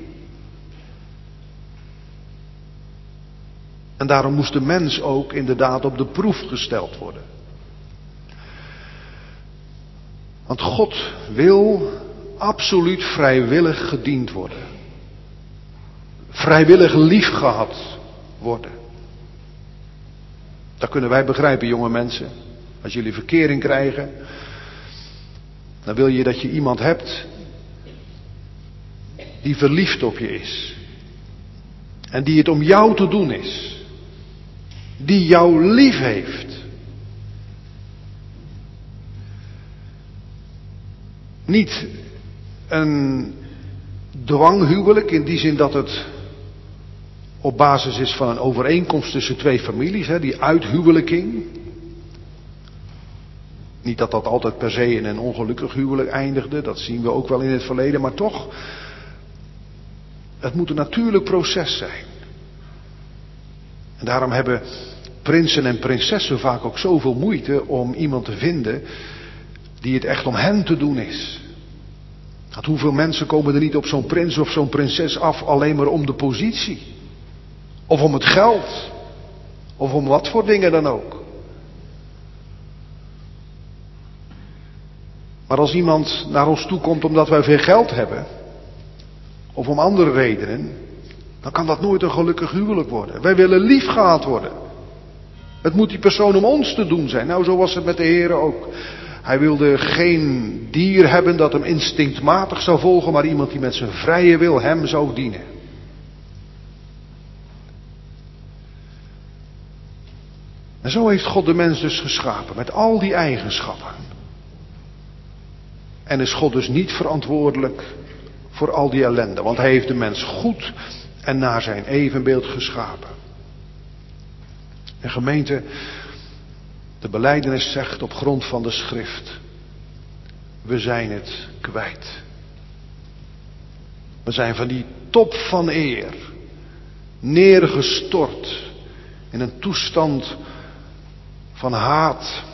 En daarom moest de mens ook inderdaad op de proef gesteld worden. Want God wil absoluut vrijwillig gediend worden. Vrijwillig liefgehad worden. Dat kunnen wij begrijpen, jonge mensen. Als jullie verkering krijgen, dan wil je dat je iemand hebt die verliefd op je is. En die het om jou te doen is. Die jou lief heeft. Niet een dwanghuwelijk in die zin dat het op basis is van een overeenkomst tussen twee families, die uithuwelijking. Niet dat dat altijd per se in een ongelukkig huwelijk eindigde, dat zien we ook wel in het verleden, maar toch, het moet een natuurlijk proces zijn. En daarom hebben prinsen en prinsessen vaak ook zoveel moeite om iemand te vinden die het echt om hen te doen is. Want hoeveel mensen komen er niet op zo'n prins of zo'n prinses af alleen maar om de positie? Of om het geld? Of om wat voor dingen dan ook? Maar als iemand naar ons toe komt omdat wij veel geld hebben, of om andere redenen, dan kan dat nooit een gelukkig huwelijk worden. Wij willen lief gehad worden. Het moet die persoon om ons te doen zijn. Nou, zo was het met de Heer ook. Hij wilde geen dier hebben dat hem instinctmatig zou volgen, maar iemand die met zijn vrije wil hem zou dienen. En zo heeft God de mens dus geschapen, met al die eigenschappen. En is God dus niet verantwoordelijk voor al die ellende, want hij heeft de mens goed en naar zijn evenbeeld geschapen. En gemeente, de belijdenis zegt op grond van de schrift, we zijn het kwijt. We zijn van die top van eer neergestort in een toestand van haat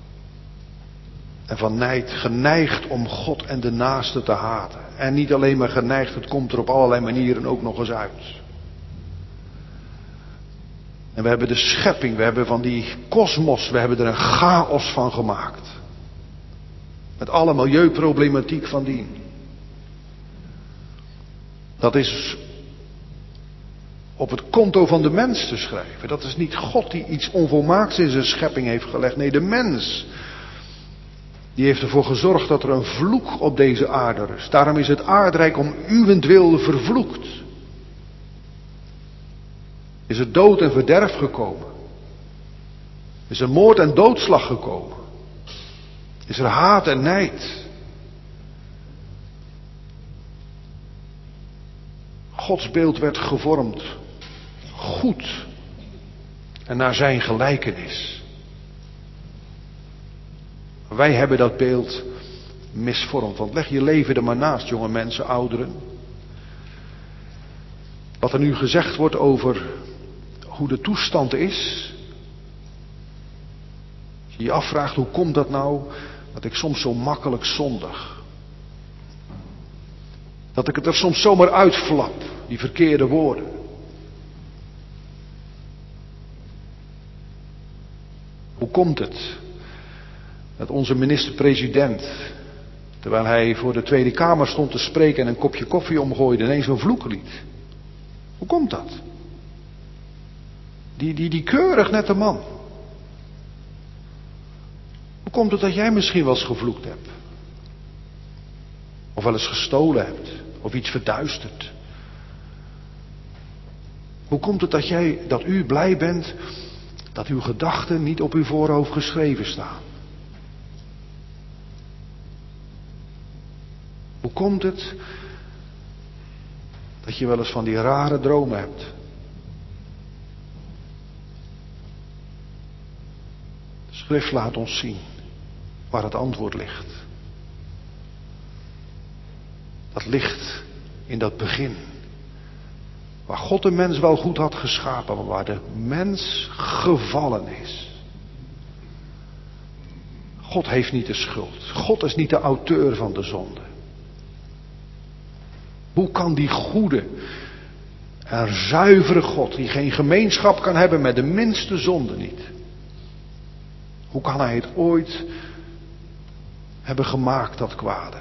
en van nijd, geneigd om God en de naaste te haten. En niet alleen maar geneigd, het komt er op allerlei manieren ook nog eens uit. En we hebben de schepping, we hebben van die kosmos, we hebben er een chaos van gemaakt. Met alle milieuproblematiek van dien. Dat is op het konto van de mens te schrijven. Dat is niet God die iets onvolmaaks in zijn schepping heeft gelegd. Nee, de mens. Die heeft ervoor gezorgd dat er een vloek op deze aarde rust. Daarom is het aardrijk om uwentwil vervloekt. Is er dood en verderf gekomen. Is er moord en doodslag gekomen. Is er haat en nijd. Gods beeld werd gevormd. Goed. En naar zijn gelijkenis. Wij hebben dat beeld misvormd. Want leg je leven er maar naast, jonge mensen, ouderen. Wat er nu gezegd wordt over hoe de toestand is. Als je je afvraagt, hoe komt dat nou dat ik soms zo makkelijk zondig? Dat ik het er soms zomaar uitflap, die verkeerde woorden. Hoe komt het dat onze minister-president, terwijl hij voor de Tweede Kamer stond te spreken en een kopje koffie omgooide, ineens een vloek liet? Hoe komt dat? Die keurig nette man. Hoe komt het dat jij misschien wel eens gevloekt hebt? Of wel eens gestolen hebt? Of iets verduisterd? Hoe komt het dat u blij bent dat uw gedachten niet op uw voorhoofd geschreven staan? Hoe komt het dat je wel eens van die rare dromen hebt? De schrift laat ons zien waar het antwoord ligt. Dat ligt in dat begin. Waar God de mens wel goed had geschapen, maar waar de mens gevallen is. God heeft niet de schuld. God is niet de auteur van de zonde. Hoe kan die goede en zuivere God, die geen gemeenschap kan hebben met de minste zonde niet. Hoe kan hij het ooit hebben gemaakt, dat kwade?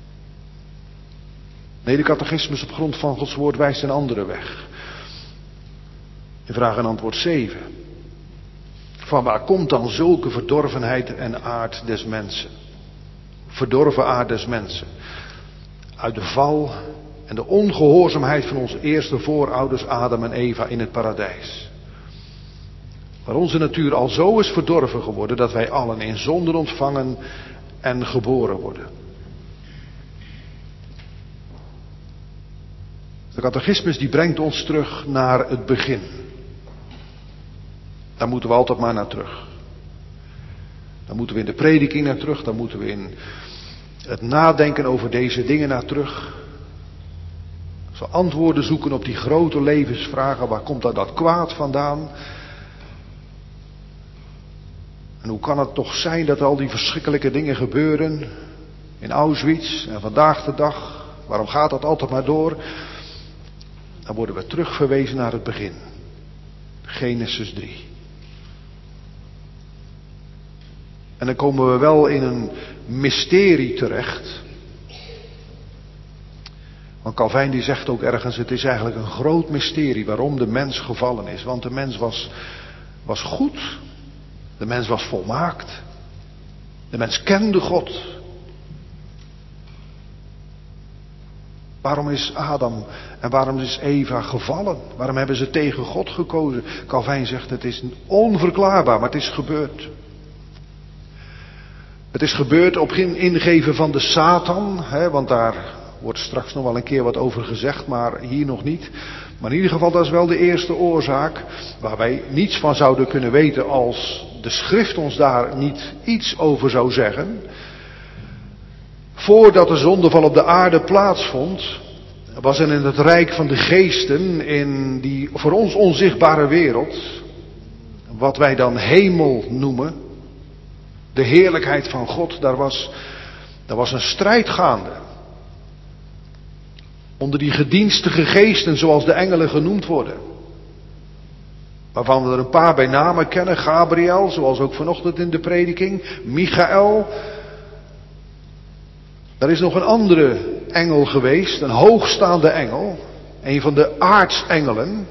Nee, de catechismus op grond van Gods woord wijst een andere weg. In vraag en antwoord 7. Van waar komt dan zulke verdorvenheid en aard des mensen? Verdorven aard des mensen. Uit de val en de ongehoorzaamheid van onze eerste voorouders Adam en Eva in het paradijs. Waar onze natuur al zo is verdorven geworden dat wij allen in zonde ontvangen en geboren worden. De catechismus die brengt ons terug naar het begin. Daar moeten we altijd maar naar terug. Daar moeten we in de prediking naar terug. Daar moeten we in het nadenken over deze dingen naar terug. Als we antwoorden zoeken op die grote levensvragen. Waar komt dat kwaad vandaan? En hoe kan het toch zijn dat al die verschrikkelijke dingen gebeuren in Auschwitz en vandaag de dag? Waarom gaat dat altijd maar door? Dan worden we terugverwezen naar het begin. Genesis 3. En dan komen we wel in een mysterie terecht. Want Calvijn die zegt ook ergens, het is eigenlijk een groot mysterie waarom de mens gevallen is. Want de mens was goed. De mens was volmaakt. De mens kende God. Waarom is Adam en waarom is Eva gevallen? Waarom hebben ze tegen God gekozen? Calvijn zegt het is onverklaarbaar, maar het is gebeurd. Het is gebeurd op ingeven van de Satan, want daar wordt straks nog wel een keer wat over gezegd, maar hier nog niet. Maar in ieder geval, dat is wel de eerste oorzaak waar wij niets van zouden kunnen weten als de schrift ons daar niet iets over zou zeggen. Voordat de zondeval op de aarde plaatsvond, was er in het rijk van de geesten, in die voor ons onzichtbare wereld, wat wij dan hemel noemen, de heerlijkheid van God, daar was een strijd gaande. Onder die gedienstige geesten, zoals de engelen genoemd worden. Waarvan we er een paar bij namen kennen. Gabriel, zoals ook vanochtend in de prediking. Michael. Er is nog een andere engel geweest, een hoogstaande engel. Een van de aartsengelen.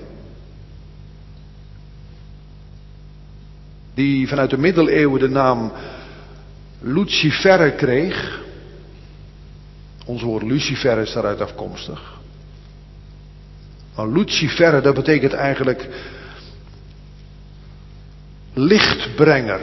Die vanuit de middeleeuwen de naam Lucifer kreeg. Ons woord Lucifer is daaruit afkomstig. Maar Lucifer, dat betekent eigenlijk lichtbrenger.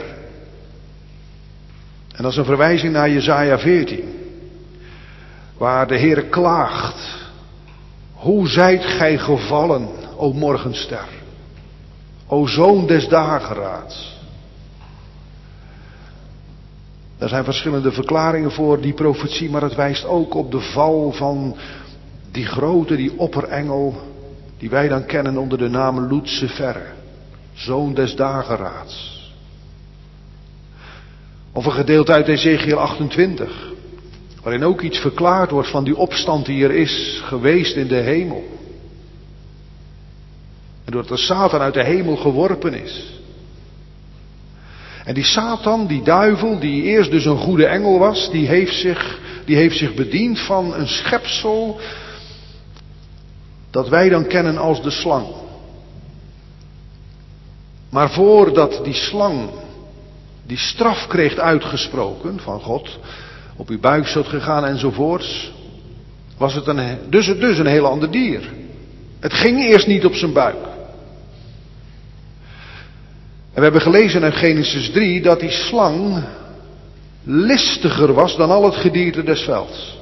En dat is een verwijzing naar Jesaja 14. Waar de Heer klaagt. Hoe zijt gij gevallen, o morgenster? O zoon des dageraads. Daar zijn verschillende verklaringen voor die profetie, maar het wijst ook op de val van die grote, die opperengel, die wij dan kennen onder de naam Lucifer, zoon des dageraads. Of een gedeelte uit Ezekiel 28, waarin ook iets verklaard wordt van die opstand die er is geweest in de hemel. En doordat de Satan uit de hemel geworpen is. En die Satan, die duivel, die eerst dus een goede engel was, die heeft zich bediend van een schepsel dat wij dan kennen als de slang. Maar voordat die slang die straf kreeg uitgesproken van God, op uw buik zult gegaan enzovoorts, was het dus een heel ander dier. Het ging eerst niet op zijn buik. En we hebben gelezen uit Genesis 3 dat die slang listiger was dan al het gedierte des velds.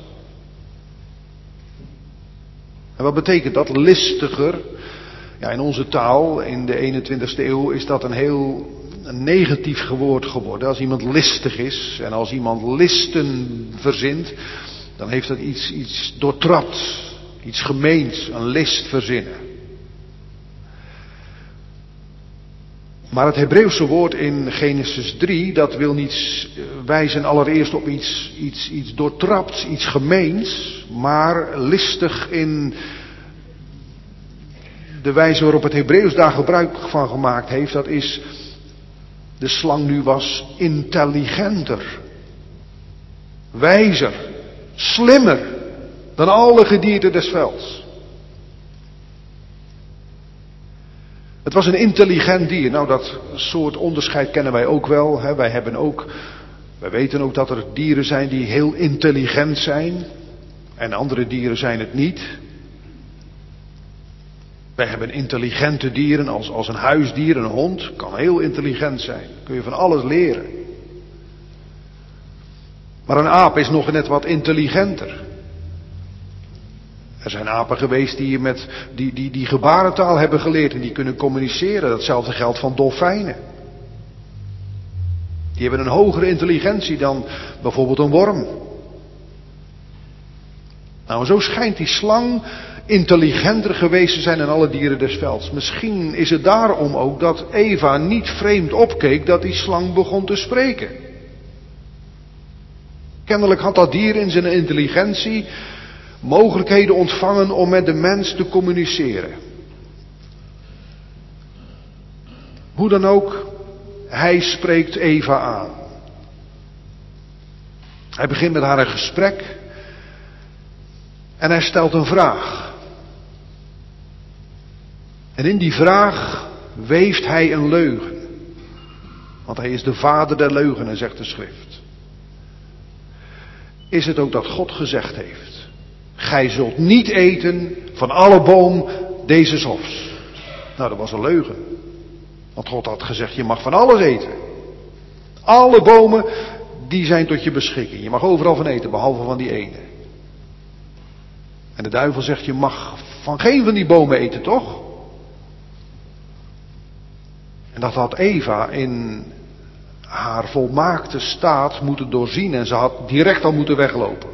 En wat betekent dat, listiger? Ja, in onze taal, in de 21ste eeuw, is dat een heel negatief woord geworden. Als iemand listig is en als iemand listen verzint, dan heeft dat iets doortrapt, iets gemeens, een list verzinnen. Maar het Hebreeuwse woord in Genesis 3, dat wil niet wijzen allereerst op iets doortrapt, iets gemeens, maar listig in de wijze waarop het Hebreeuws daar gebruik van gemaakt heeft. Dat is, de slang nu was intelligenter, wijzer, slimmer dan alle gedierten des velds. Het was een intelligent dier. Nou, dat soort onderscheid kennen wij ook wel. Hè. Wij weten ook dat er dieren zijn die heel intelligent zijn. En andere dieren zijn het niet. Wij hebben intelligente dieren als een huisdier, een hond. Kan heel intelligent zijn. Kun je van alles leren. Maar een aap is nog net wat intelligenter. Er zijn apen geweest die gebarentaal hebben geleerd en die kunnen communiceren. Datzelfde geldt van dolfijnen. Die hebben een hogere intelligentie dan bijvoorbeeld een worm. Nou, en zo schijnt die slang intelligenter geweest te zijn dan alle dieren des velds. Misschien is het daarom ook dat Eva niet vreemd opkeek dat die slang begon te spreken. Kennelijk had dat dier in zijn intelligentie mogelijkheden ontvangen om met de mens te communiceren. Hoe dan ook, hij spreekt Eva aan. Hij begint met haar een gesprek en hij stelt een vraag. En in die vraag weeft hij een leugen. Want hij is de vader der leugenen, zegt de schrift. Is het ook dat God gezegd heeft: gij zult niet eten van alle boom deze hofs. Nou, dat was een leugen. Want God had gezegd, je mag van alles eten. Alle bomen, die zijn tot je beschikking. Je mag overal van eten, behalve van die ene. En de duivel zegt, je mag van geen van die bomen eten, toch? En dat had Eva in haar volmaakte staat moeten doorzien. En ze had direct al moeten weglopen.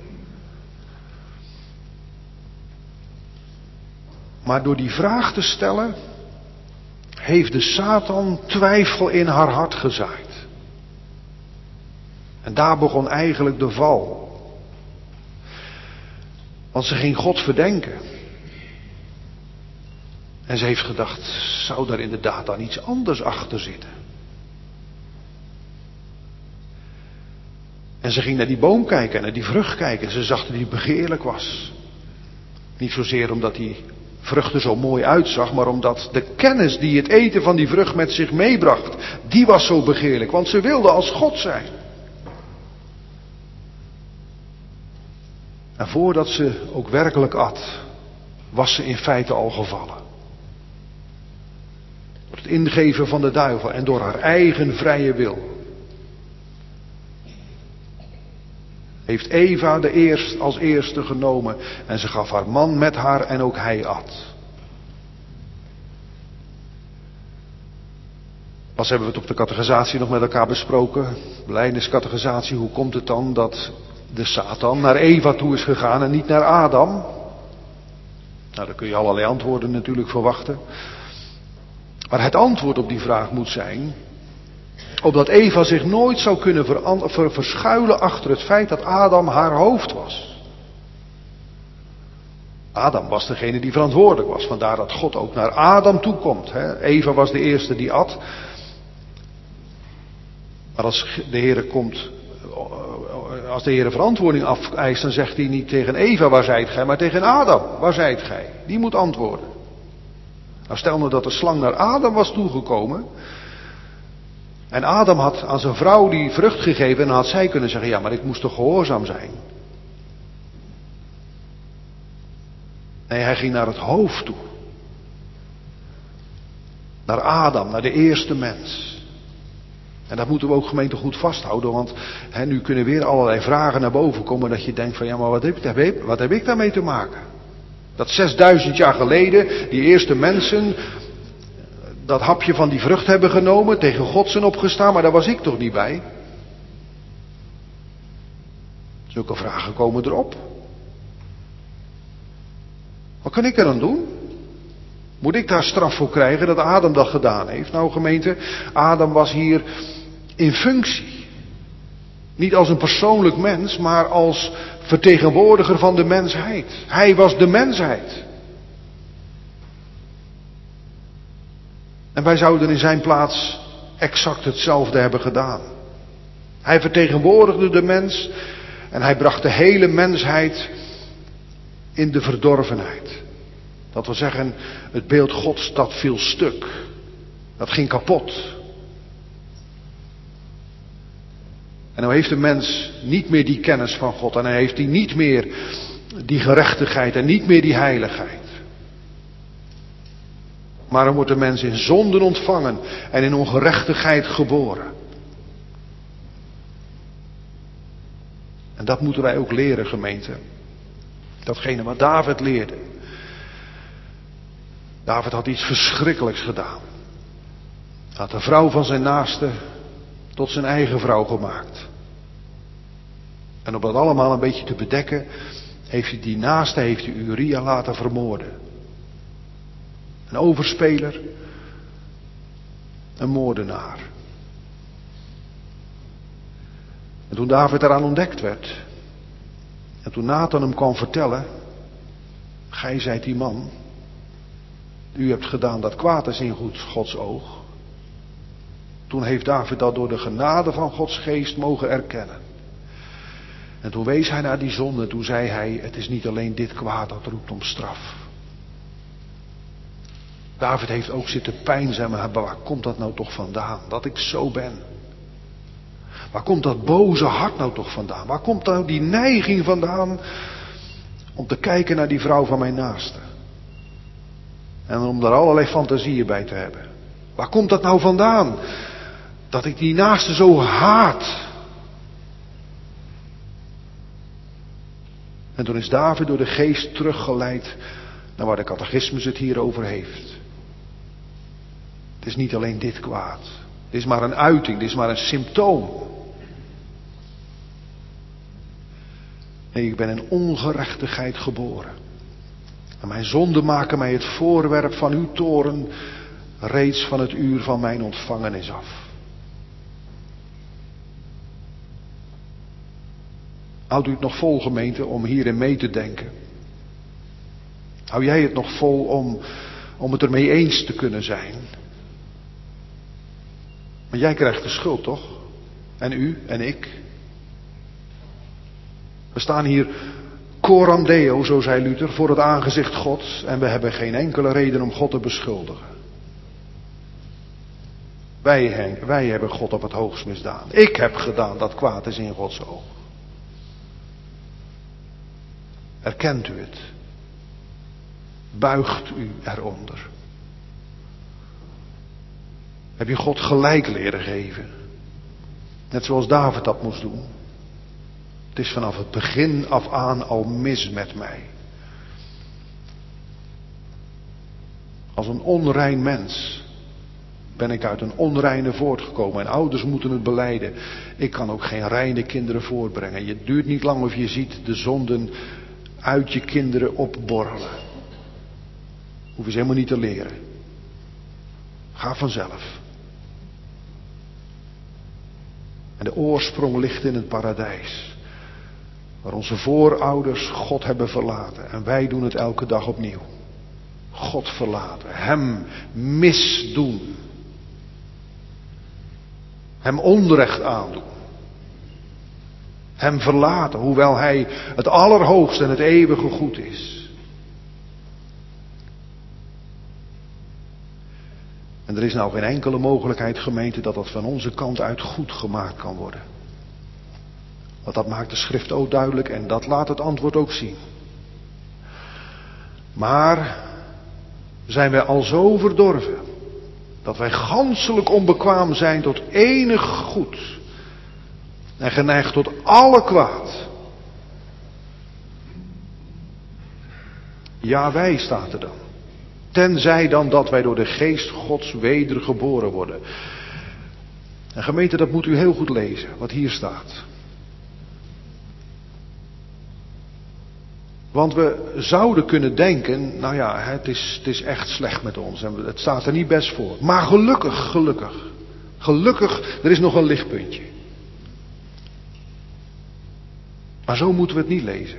Maar door die vraag te stellen, heeft de Satan twijfel in haar hart gezaaid. En daar begon eigenlijk de val. Want ze ging God verdenken. En ze heeft gedacht, zou daar inderdaad dan iets anders achter zitten? En ze ging naar die boom kijken en naar die vrucht kijken. En ze zag dat die begeerlijk was. Niet zozeer omdat die vrucht er zo mooi uitzag, maar omdat de kennis die het eten van die vrucht met zich meebracht, die was zo begeerlijk. Want ze wilde als God zijn. En voordat ze ook werkelijk at, was ze in feite al gevallen. Door het ingeven van de duivel en door haar eigen vrije wil. Heeft Eva als eerste genomen en ze gaf haar man met haar en ook hij at. Pas hebben we het op de catechisatie nog met elkaar besproken. Belijdeniscatechisatie, hoe komt het dan dat de Satan naar Eva toe is gegaan en niet naar Adam? Nou, daar kun je allerlei antwoorden natuurlijk verwachten. Maar het antwoord op die vraag moet zijn, opdat Eva zich nooit zou kunnen verschuilen achter het feit dat Adam haar hoofd was. Adam was degene die verantwoordelijk was. Vandaar dat God ook naar Adam toe komt. Eva was de eerste die at. Maar als de Heer verantwoording afeist, dan zegt hij niet tegen Eva, waar zijt gij, maar tegen Adam, waar zijt gij? Die moet antwoorden. Nou, stel nou dat de slang naar Adam was toegekomen. En Adam had aan zijn vrouw die vrucht gegeven en dan had zij kunnen zeggen, ja, maar ik moest toch gehoorzaam zijn. Nee, hij ging naar het hoofd toe. Naar Adam, naar de eerste mens. En dat moeten we ook gemeente goed vasthouden, want nu kunnen weer allerlei vragen naar boven komen dat je denkt van ja, maar wat heb ik daarmee te maken? Dat 6000 jaar geleden die eerste mensen dat hapje van die vrucht hebben genomen, tegen God zijn opgestaan, maar daar was ik toch niet bij? Zulke vragen komen erop. Wat kan ik er aan doen? Moet ik daar straf voor krijgen dat Adam dat gedaan heeft? Nou gemeente, Adam was hier in functie. Niet als een persoonlijk mens, maar als vertegenwoordiger van de mensheid. Hij was de mensheid. En wij zouden in zijn plaats exact hetzelfde hebben gedaan. Hij vertegenwoordigde de mens en hij bracht de hele mensheid in de verdorvenheid. Dat wil zeggen, het beeld Gods dat viel stuk. Dat ging kapot. En nou heeft de mens niet meer die kennis van God. En hij heeft niet meer die gerechtigheid en niet meer die heiligheid. Maar dan wordt de mens in zonden ontvangen en in ongerechtigheid geboren. En dat moeten wij ook leren, gemeente. Datgene wat David leerde. David had iets verschrikkelijks gedaan. Hij had de vrouw van zijn naaste tot zijn eigen vrouw gemaakt. En om dat allemaal een beetje te bedekken, heeft hij die naaste, heeft hij Uria laten vermoorden. Een overspeler, een moordenaar. En toen David eraan ontdekt werd, en toen Nathan hem kwam vertellen, gij zijt die man, u hebt gedaan dat kwaad is in Gods oog. Toen heeft David dat door de genade van Gods geest mogen erkennen. En toen wees hij naar die zonde, toen zei hij, het is niet alleen dit kwaad dat roept om straf. David heeft ook zitten peinzen, maar waar komt dat nou toch vandaan, dat ik zo ben? Waar komt dat boze hart nou toch vandaan? Waar komt nou die neiging vandaan om te kijken naar die vrouw van mijn naaste? En om daar allerlei fantasieën bij te hebben. Waar komt dat nou vandaan? Dat ik die naaste zo haat. En toen is David door de geest teruggeleid naar waar de catechismus het hier over heeft. Het is niet alleen dit kwaad. Dit is maar een uiting, dit is maar een symptoom. Nee, ik ben in ongerechtigheid geboren. En mijn zonden maken mij het voorwerp van uw toorn reeds van het uur van mijn ontvangenis af. Houdt u het nog vol, gemeente, om hierin mee te denken? Hou jij het nog vol om het ermee eens te kunnen zijn? Maar jij krijgt de schuld, toch? En u en ik. We staan hier coram Deo, zo zei Luther, voor het aangezicht Gods. En we hebben geen enkele reden om God te beschuldigen. Wij hebben God op het hoogst misdaan. Ik heb gedaan dat kwaad is in Gods oog. Erkent u het? Buigt u eronder? Heb je God gelijk leren geven? Net zoals David dat moest doen. Het is vanaf het begin af aan al mis met mij. Als een onrein mens ben ik uit een onreine voortgekomen en ouders moeten het belijden. Ik kan ook geen reine kinderen voortbrengen. Het duurt niet lang of je ziet de zonden uit je kinderen opborrelen. Hoef je ze helemaal niet te leren. Ga vanzelf. En de oorsprong ligt in het paradijs. Waar onze voorouders God hebben verlaten. En wij doen het elke dag opnieuw. God verlaten. Hem misdoen. Hem onrecht aandoen. Hem verlaten, hoewel hij het allerhoogste en het eeuwige goed is. En er is nou geen enkele mogelijkheid, gemeente, dat dat van onze kant uit goed gemaakt kan worden. Want dat maakt de schrift ook duidelijk en dat laat het antwoord ook zien. Maar zijn wij al zo verdorven dat wij ganselijk onbekwaam zijn tot enig goed en geneigd tot alle kwaad. Ja, wij, staat er dan. Tenzij dan dat wij door de geest Gods wedergeboren worden. En gemeente, dat moet u heel goed lezen, wat hier staat. Want we zouden kunnen denken, nou ja, het is echt slecht met ons en het staat er niet best voor. Maar gelukkig, er is nog een lichtpuntje. Maar zo moeten we het niet lezen.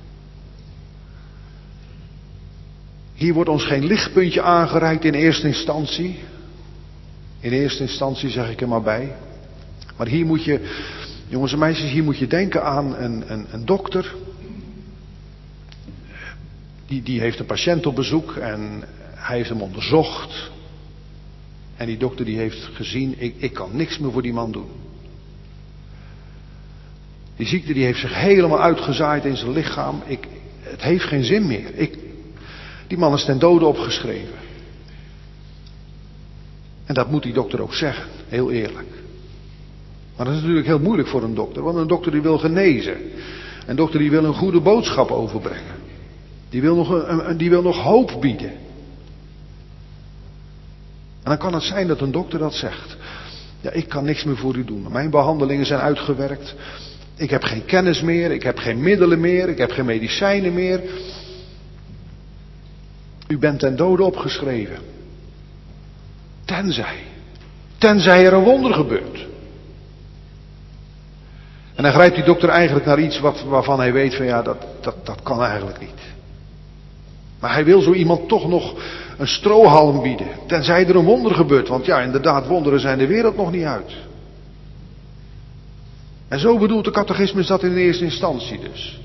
Hier wordt ons geen lichtpuntje aangereikt in eerste instantie. In eerste instantie zeg ik er maar bij. Maar hier moet je, jongens en meisjes, hier moet je denken aan een dokter. Die heeft een patiënt op bezoek en hij heeft hem onderzocht. En die dokter die heeft gezien, ik kan niks meer voor die man doen. Die ziekte die heeft zich helemaal uitgezaaid in zijn lichaam. Het heeft geen zin meer. Die man is ten dode opgeschreven. En dat moet die dokter ook zeggen, heel eerlijk. Maar dat is natuurlijk heel moeilijk voor een dokter, want een dokter die wil genezen. Een dokter die wil een goede boodschap overbrengen. Die wil nog hoop bieden. En dan kan het zijn dat een dokter dat zegt. Ja, ik kan niks meer voor u doen. Mijn behandelingen zijn uitgewerkt. Ik heb geen kennis meer, ik heb geen middelen meer, ik heb geen medicijnen meer. U bent ten dode opgeschreven. Tenzij er een wonder gebeurt. En dan grijpt die dokter eigenlijk naar iets waarvan hij weet van ja, dat kan eigenlijk niet. Maar hij wil zo iemand toch nog een strohalm bieden. Tenzij er een wonder gebeurt. Want ja, inderdaad, wonderen zijn de wereld nog niet uit. En zo bedoelt de catechismus dat in de eerste instantie dus.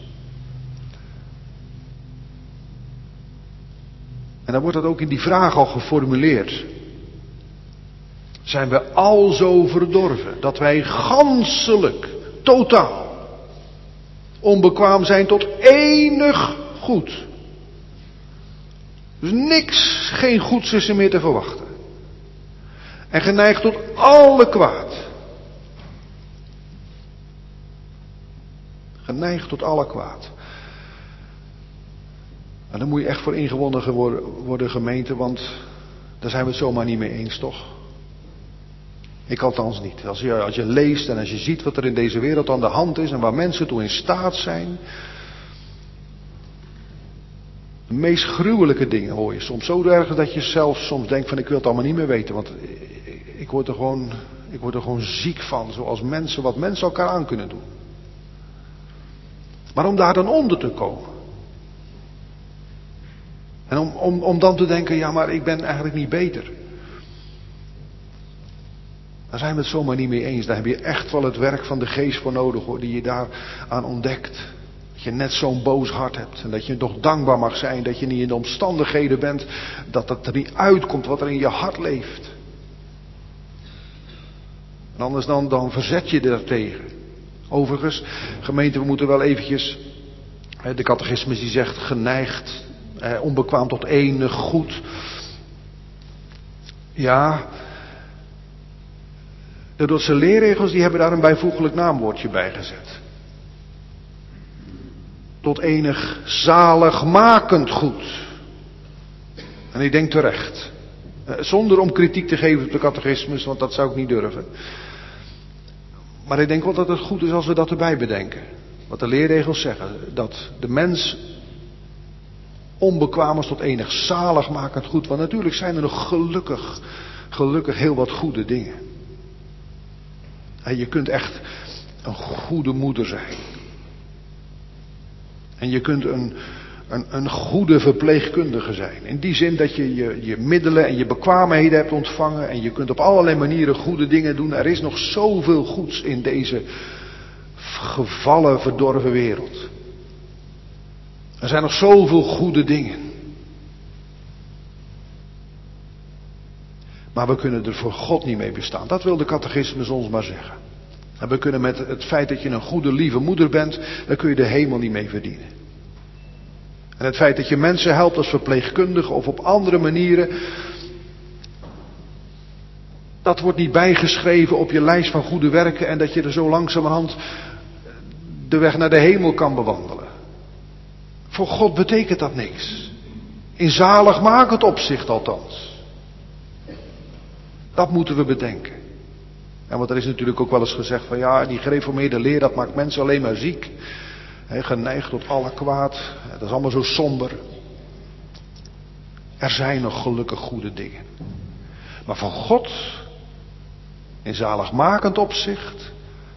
En dan wordt dat ook in die vraag al geformuleerd. Zijn we al zo verdorven dat wij ganselijk, totaal, onbekwaam zijn tot enig goed. Dus niks, geen goeds is er meer te verwachten. En geneigd tot alle kwaad. Geneigd tot alle kwaad. En daar moet je echt voor ingewonnen worden, gemeente, want daar zijn we het zomaar niet mee eens, toch? Ik althans niet. Als je leest en als je ziet wat er in deze wereld aan de hand is en waar mensen toe in staat zijn. De meest gruwelijke dingen hoor je soms. Zo erg dat je zelf soms denkt van ik wil het allemaal niet meer weten. Want ik word er gewoon ziek van. Zoals mensen, wat mensen elkaar aan kunnen doen. Maar om daar dan onder te komen. En om dan te denken, ja maar ik ben eigenlijk niet beter. Daar zijn we het zomaar niet mee eens. Daar heb je echt wel het werk van de geest voor nodig hoor. Die je daar aan ontdekt. Dat je net zo'n boos hart hebt. En dat je nog dankbaar mag zijn. Dat je niet in de omstandigheden bent. Dat het er niet uitkomt wat er in je hart leeft. En anders dan verzet je er tegen. Overigens, gemeente, we moeten wel eventjes. De catechismus die zegt geneigd. Onbekwaam tot enig goed. Ja. De Dordtse leerregels die hebben daar een bijvoeglijk naamwoordje bij gezet. Tot enig zaligmakend goed. En ik denk terecht. Zonder om kritiek te geven op de catechismus, want dat zou ik niet durven. Maar ik denk wel dat het goed is als we dat erbij bedenken. Wat de leerregels zeggen. Dat de mens onbekwaam is tot enig zaligmakend goed. Want natuurlijk zijn er nog gelukkig heel wat goede dingen. En je kunt echt een goede moeder zijn. En je kunt een goede verpleegkundige zijn. In die zin dat je je middelen en je bekwaamheden hebt ontvangen. En je kunt op allerlei manieren goede dingen doen. Er is nog zoveel goeds in deze gevallen, verdorven wereld. Er zijn nog zoveel goede dingen. Maar we kunnen er voor God niet mee bestaan. Dat wil de catechismus ons maar zeggen. En we kunnen met het feit dat je een goede, lieve moeder bent, daar kun je de hemel niet mee verdienen. En het feit dat je mensen helpt als verpleegkundige of op andere manieren, dat wordt niet bijgeschreven op je lijst van goede werken en dat je er zo langzamerhand de weg naar de hemel kan bewandelen. Voor God betekent dat niks. In zaligmakend opzicht althans. Dat moeten we bedenken. En want er is natuurlijk ook wel eens gezegd van ja, die gereformeerde leer, dat maakt mensen alleen maar ziek. Geneigd tot alle kwaad. Dat is allemaal zo somber. Er zijn nog gelukkig goede dingen. Maar voor God, in zaligmakend opzicht,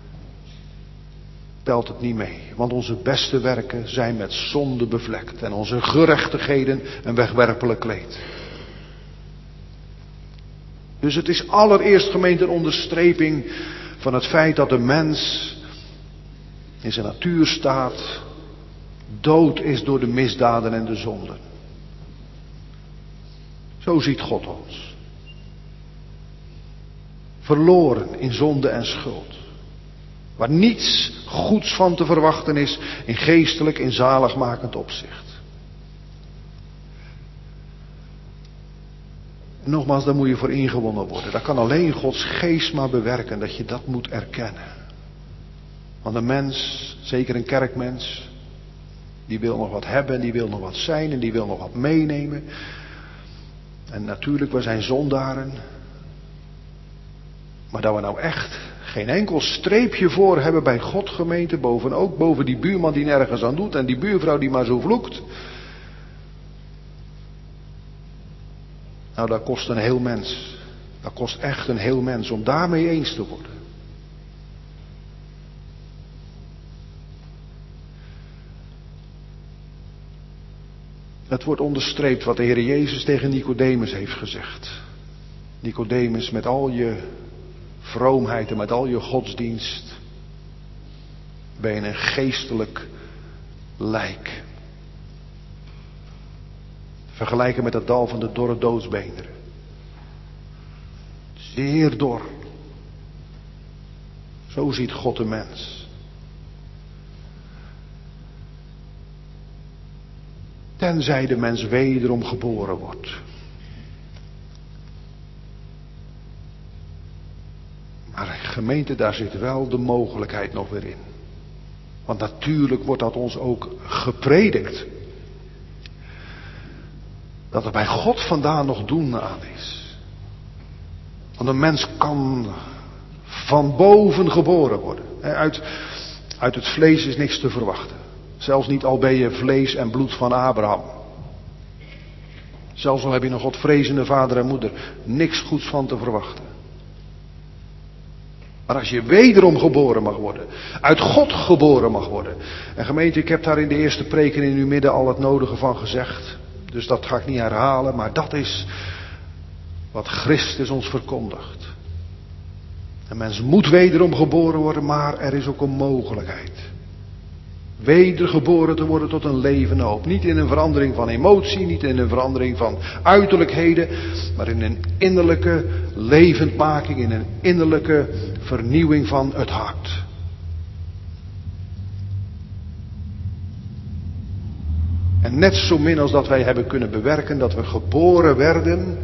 telt het niet mee. Want onze beste werken zijn met zonde bevlekt. En onze gerechtigheden een wegwerpelijk kleed. Dus het is allereerst, gemeente, een onderstreping van het feit dat de mens in zijn natuurstaat dood is door de misdaden en de zonden. Zo ziet God ons. Verloren in zonde en schuld. Waar niets goeds van te verwachten is in geestelijk, in zaligmakend opzicht. En nogmaals, daar moet je voor ingewonnen worden. Dat kan alleen Gods geest maar bewerken, dat je dat moet erkennen. Want een mens, zeker een kerkmens, die wil nog wat hebben en die wil nog wat zijn en die wil nog wat meenemen. En natuurlijk, we zijn zondaren. Maar dat we nou echt geen enkel streepje voor hebben bij God, gemeente, boven die buurman die nergens aan doet en die buurvrouw die maar zo vloekt. Nou, dat kost een heel mens. Dat kost echt een heel mens om daarmee eens te worden. Het wordt onderstreept wat de Heer Jezus tegen Nicodemus heeft gezegd. Nicodemus, met al je vroomheid en met al je godsdienst ben je een geestelijk lijk. Vergelijken met het dal van de dorre doodsbeenderen. Zeer dor. Zo ziet God de mens. Tenzij de mens wederom geboren wordt. Maar gemeente, daar zit wel de mogelijkheid nog weer in. Want natuurlijk wordt dat ons ook gepredikt. Dat er bij God vandaan nog doen aan is. Want een mens kan van boven geboren worden. Uit het vlees is niks te verwachten. Zelfs niet al ben je vlees en bloed van Abraham. Zelfs al heb je een godvrezende vader en moeder. Niks goeds van te verwachten. Maar als je wederom geboren mag worden. Uit God geboren mag worden. En gemeente, ik heb daar in de eerste preken in uw midden al het nodige van gezegd. Dus dat ga ik niet herhalen. Maar dat is wat Christus ons verkondigt. Een mens moet wederom geboren worden. Maar er is ook een mogelijkheid. Wedergeboren te worden tot een levende hoop. Niet in een verandering van emotie, niet in een verandering van uiterlijkheden, maar in een innerlijke levendmaking, in een innerlijke vernieuwing van het hart. En net zo min als dat wij hebben kunnen bewerken dat we geboren werden,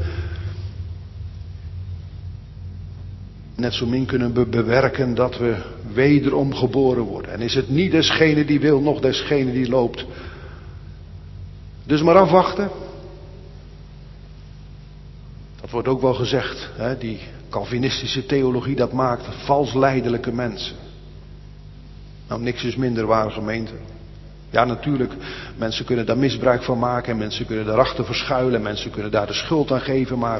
net zo min kunnen we bewerken dat we wederom geboren worden. En is het niet desgene die wil, noch desgene die loopt. Dus maar afwachten. Dat wordt ook wel gezegd, hè, die Calvinistische theologie, dat maakt vals lijdelijke mensen. Nou, niks is minder waar, gemeente. Ja, natuurlijk, mensen kunnen daar misbruik van maken en mensen kunnen daarachter verschuilen en mensen kunnen daar de schuld aan geven, maar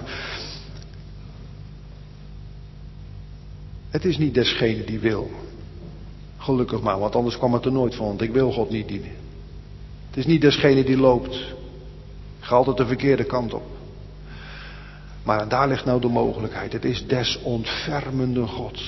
het is niet desgene die wil. Gelukkig maar, want anders kwam het er nooit van, want ik wil God niet dienen. Het is niet desgene die loopt. Ik ga altijd de verkeerde kant op. Maar daar ligt nou de mogelijkheid. Het is des ontfermenden Gods.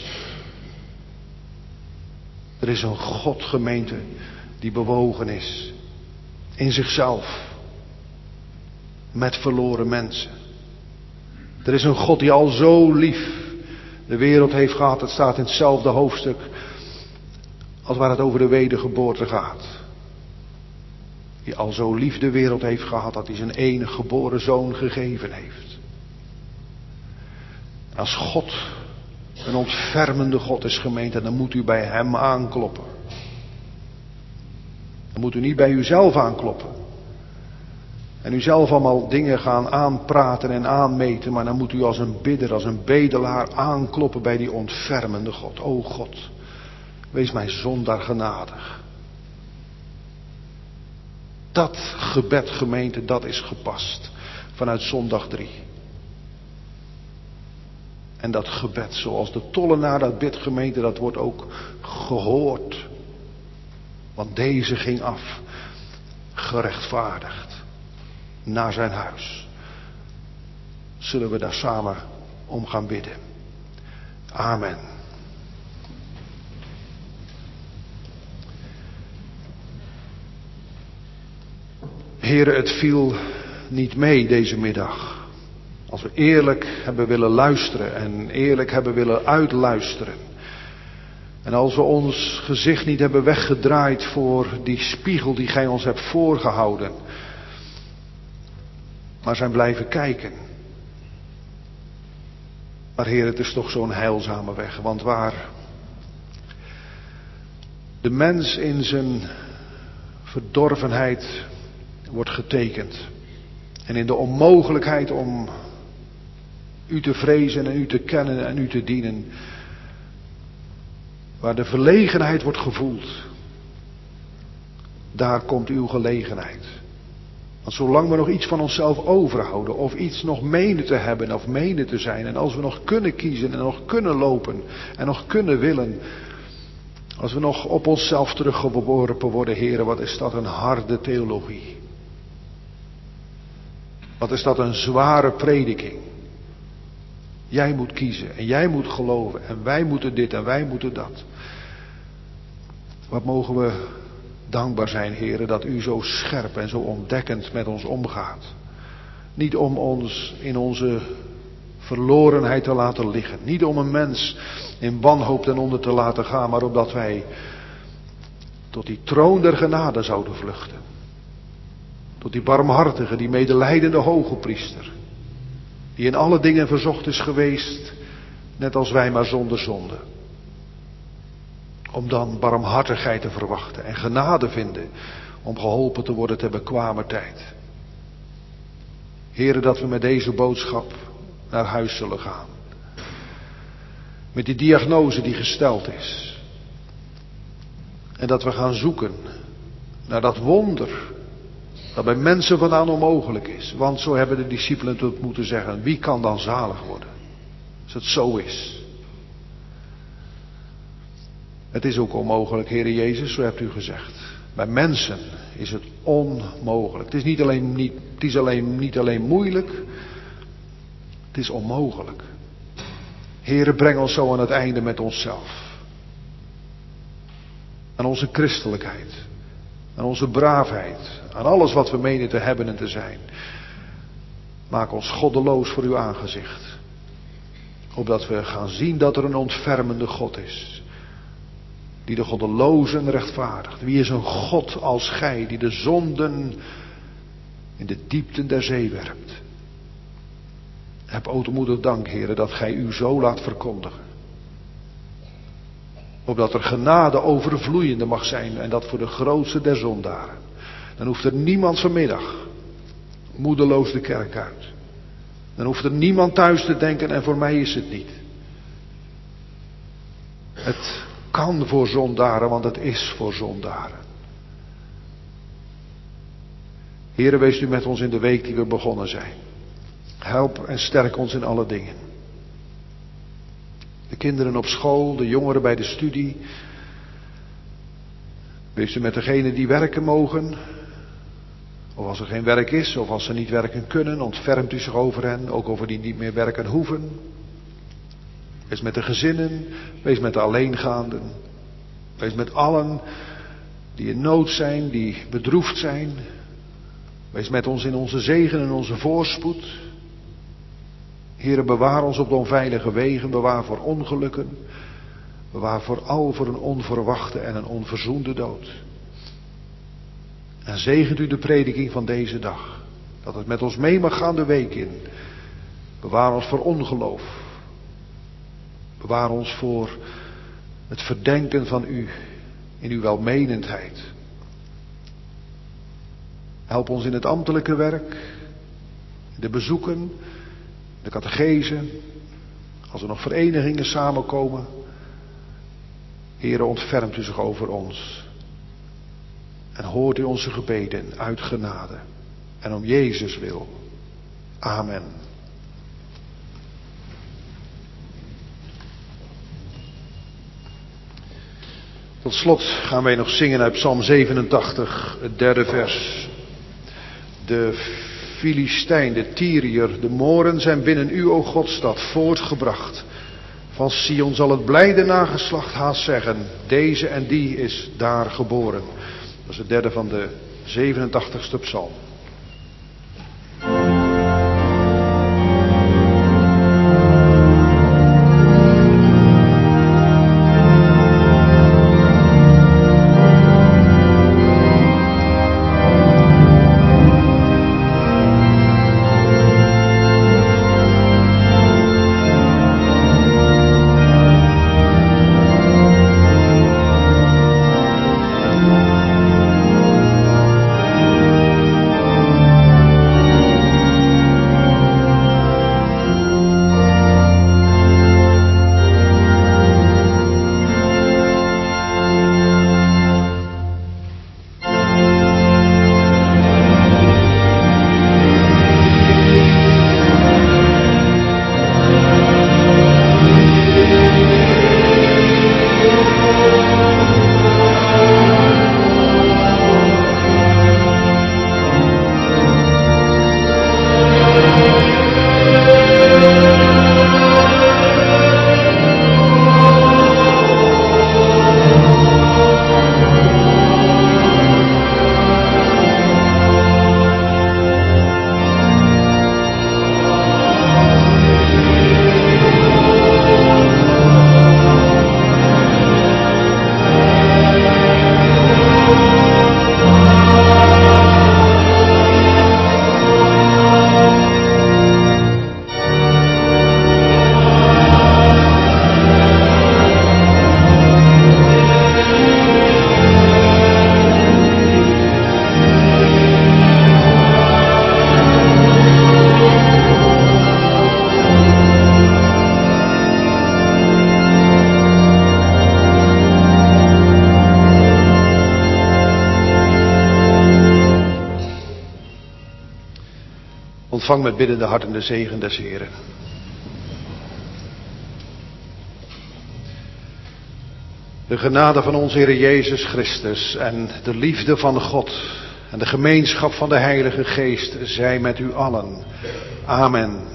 Er is een God, gemeente, die bewogen is. In zichzelf. Met verloren mensen. Er is een God die al zo lief de wereld heeft gehad. Het staat in hetzelfde hoofdstuk als waar het over de wedergeboorte gaat. Die al zo lief de wereld heeft gehad dat hij zijn enige geboren zoon gegeven heeft. Als God een ontfermende God is, gemeente, dan moet u bij hem aankloppen. Dan moet u niet bij uzelf aankloppen. En u zelf allemaal dingen gaan aanpraten en aanmeten, maar dan moet u als een bidder, als een bedelaar aankloppen bij die ontfermende God. O God, wees mij zondaar genadig. Dat gebed, gemeente, dat is gepast vanuit zondag 3. En dat gebed, zoals de tollenaar dat bidt, gemeente, dat wordt ook gehoord. Want deze ging af, gerechtvaardigd, naar zijn huis. Zullen we daar samen om gaan bidden? Amen. Heere, het viel niet mee deze middag. Als we eerlijk hebben willen luisteren en eerlijk hebben willen uitluisteren. En als we ons gezicht niet hebben weggedraaid voor die spiegel die gij ons hebt voorgehouden. Maar zijn blijven kijken. Maar Heer, het is toch zo'n heilzame weg. Want waar de mens in zijn verdorvenheid wordt getekend. En in de onmogelijkheid om u te vrezen en u te kennen en u te dienen. Waar de verlegenheid wordt gevoeld. Daar komt uw gelegenheid. Want zolang we nog iets van onszelf overhouden. Of iets nog menen te hebben of menen te zijn. En als we nog kunnen kiezen en nog kunnen lopen. En nog kunnen willen. Als we nog op onszelf teruggeworpen worden, heren, wat is dat een harde theologie. Wat is dat een zware prediking. Jij moet kiezen en jij moet geloven en wij moeten dit en wij moeten dat. Wat mogen we dankbaar zijn, heren, dat u zo scherp en zo ontdekkend met ons omgaat. Niet om ons in onze verlorenheid te laten liggen. Niet om een mens in wanhoop ten onder te laten gaan, maar opdat wij tot die troon der genade zouden vluchten. Tot die barmhartige, die medelijdende hoge priester. Die in alle dingen verzocht is geweest, net als wij, maar zonder zonde. Om dan barmhartigheid te verwachten en genade vinden om geholpen te worden ter bekwamer tijd. Heren, dat we met deze boodschap naar huis zullen gaan. Met die diagnose die gesteld is. En dat we gaan zoeken naar dat wonder dat bij mensen vandaan onmogelijk is. Want zo hebben de discipelen het moeten zeggen. Wie kan dan zalig worden? Als het zo is. Het is ook onmogelijk, Heere Jezus, zo hebt u gezegd. Bij mensen is het onmogelijk. Het is niet alleen moeilijk. Het is onmogelijk. Heere, breng ons zo aan het einde met onszelf. Aan onze christelijkheid. Aan onze braafheid. Aan alles wat we menen te hebben en te zijn. Maak ons goddeloos voor uw aangezicht. Opdat we gaan zien dat er een ontfermende God is. Die de goddelozen rechtvaardigt. Wie is een God als gij die de zonden in de diepten der zee werpt. Heb ootmoedig dank, Heere, dat gij u zo laat verkondigen. Opdat er genade overvloeiende mag zijn en dat voor de grootste der zondaren. Dan hoeft er niemand vanmiddag moedeloos de kerk uit. Dan hoeft er niemand thuis te denken en voor mij is het niet. Het kan voor zondaren, want het is voor zondaren. Heere, wees u met ons in de week die we begonnen zijn. Help en sterk ons in alle dingen. De kinderen op school, de jongeren bij de studie. Wees u met degenen die werken mogen. Of als er geen werk is, of als ze niet werken kunnen, ontfermt u zich over hen, ook over die niet meer werken hoeven. Wees met de gezinnen, wees met de alleengaanden. Wees met allen die in nood zijn, die bedroefd zijn. Wees met ons in onze zegen en onze voorspoed. Heere, bewaar ons op de onveilige wegen, bewaar voor ongelukken. Bewaar vooral voor een onverwachte en een onverzoende dood. En zegent u de prediking van deze dag. Dat het met ons mee mag gaan de week in. Bewaar ons voor ongeloof. Bewaar ons voor het verdenken van u in uw welmenendheid. Help ons in het ambtelijke werk, in de bezoeken, de catechese, als er nog verenigingen samenkomen. Heere, ontfermt u zich over ons. En hoort u onze gebeden uit genade. En om Jezus wil. Amen. Tot slot gaan wij nog zingen uit Psalm 87, het 3e vers. De Filistijn, de Tyriër, de Moren zijn binnen u, o Godstad, voortgebracht. Van Sion zal het blijde nageslacht haast zeggen, deze en die is daar geboren. Dat is het 3e van de 87ste psalm. Ontvang met biddende harten de zegen des Heren. De genade van onze Heer Jezus Christus en de liefde van God en de gemeenschap van de Heilige Geest zij met u allen. Amen.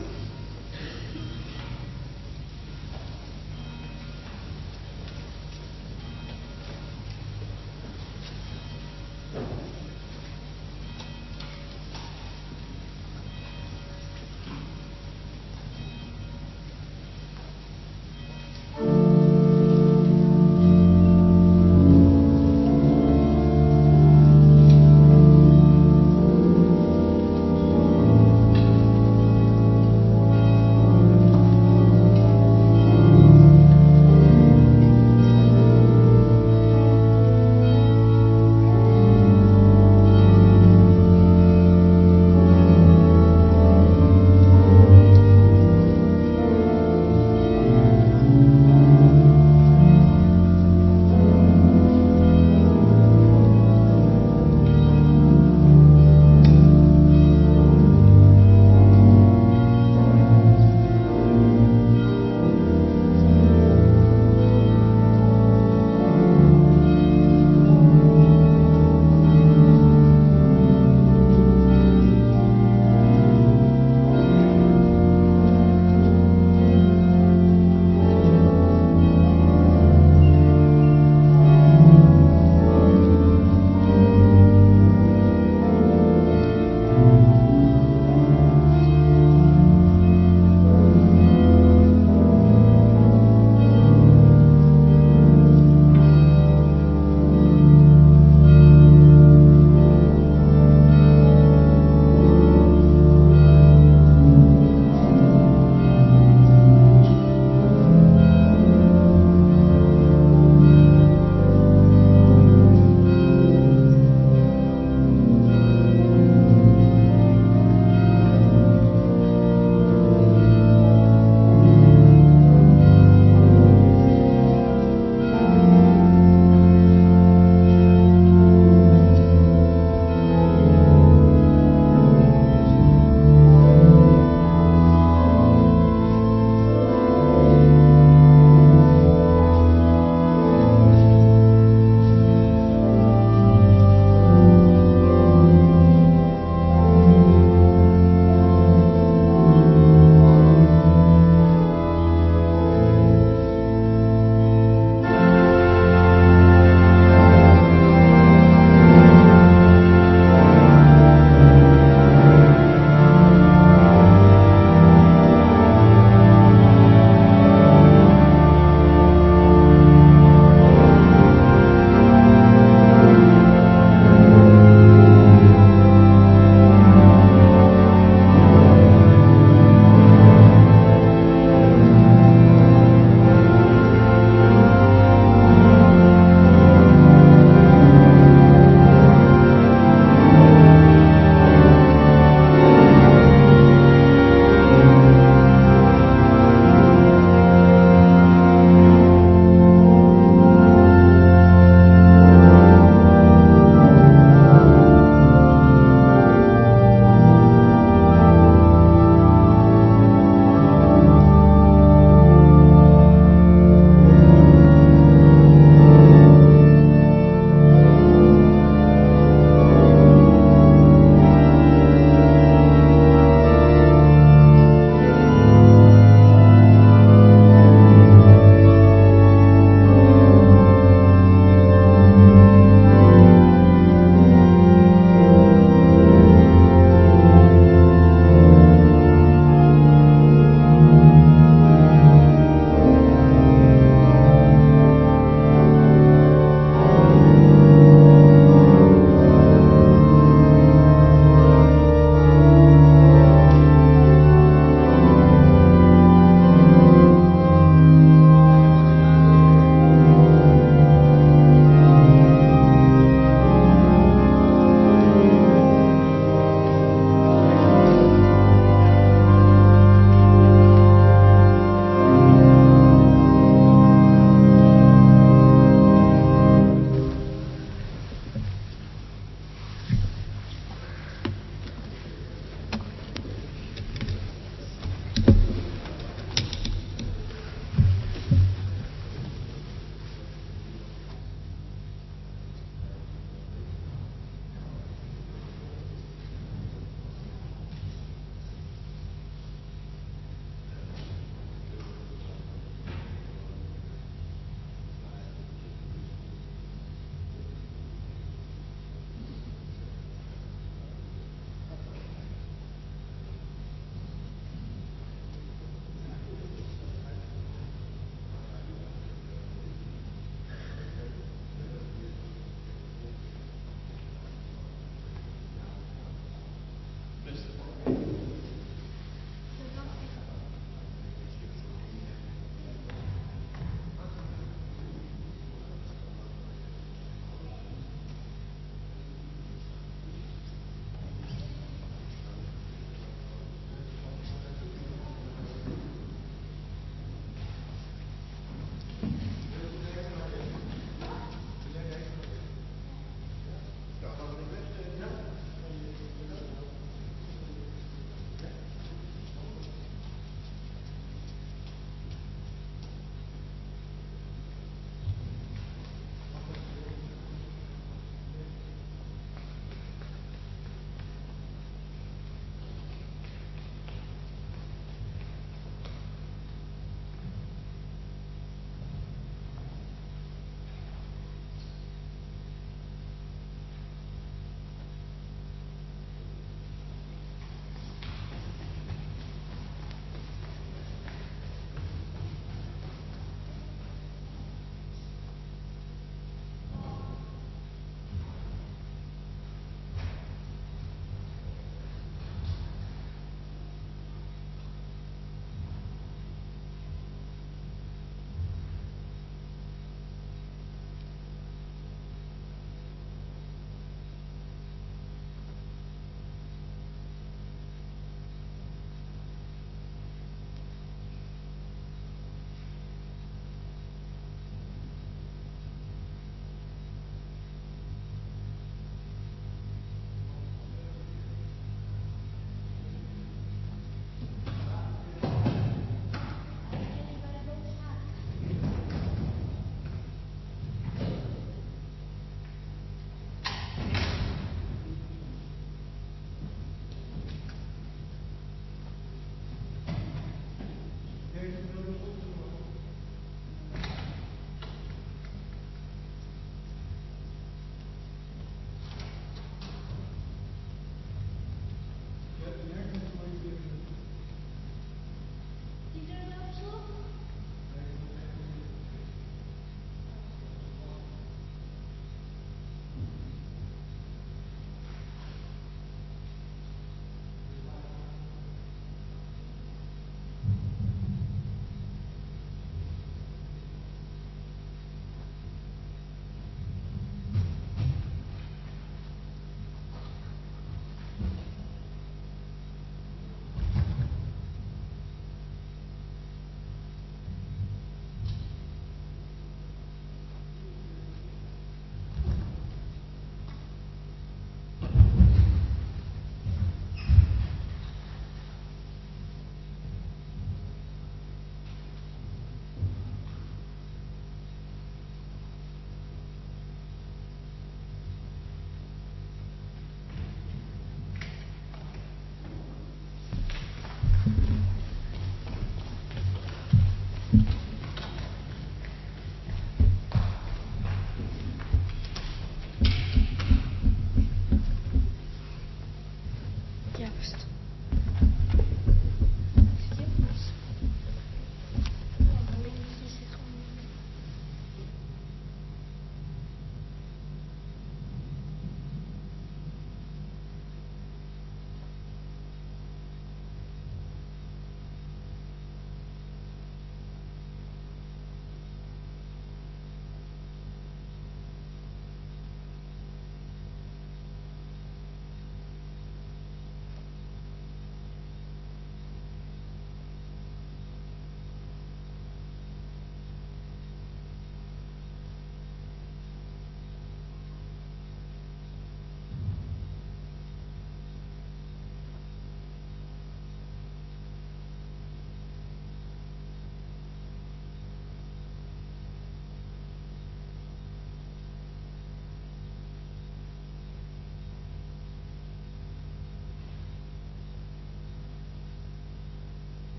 Geest.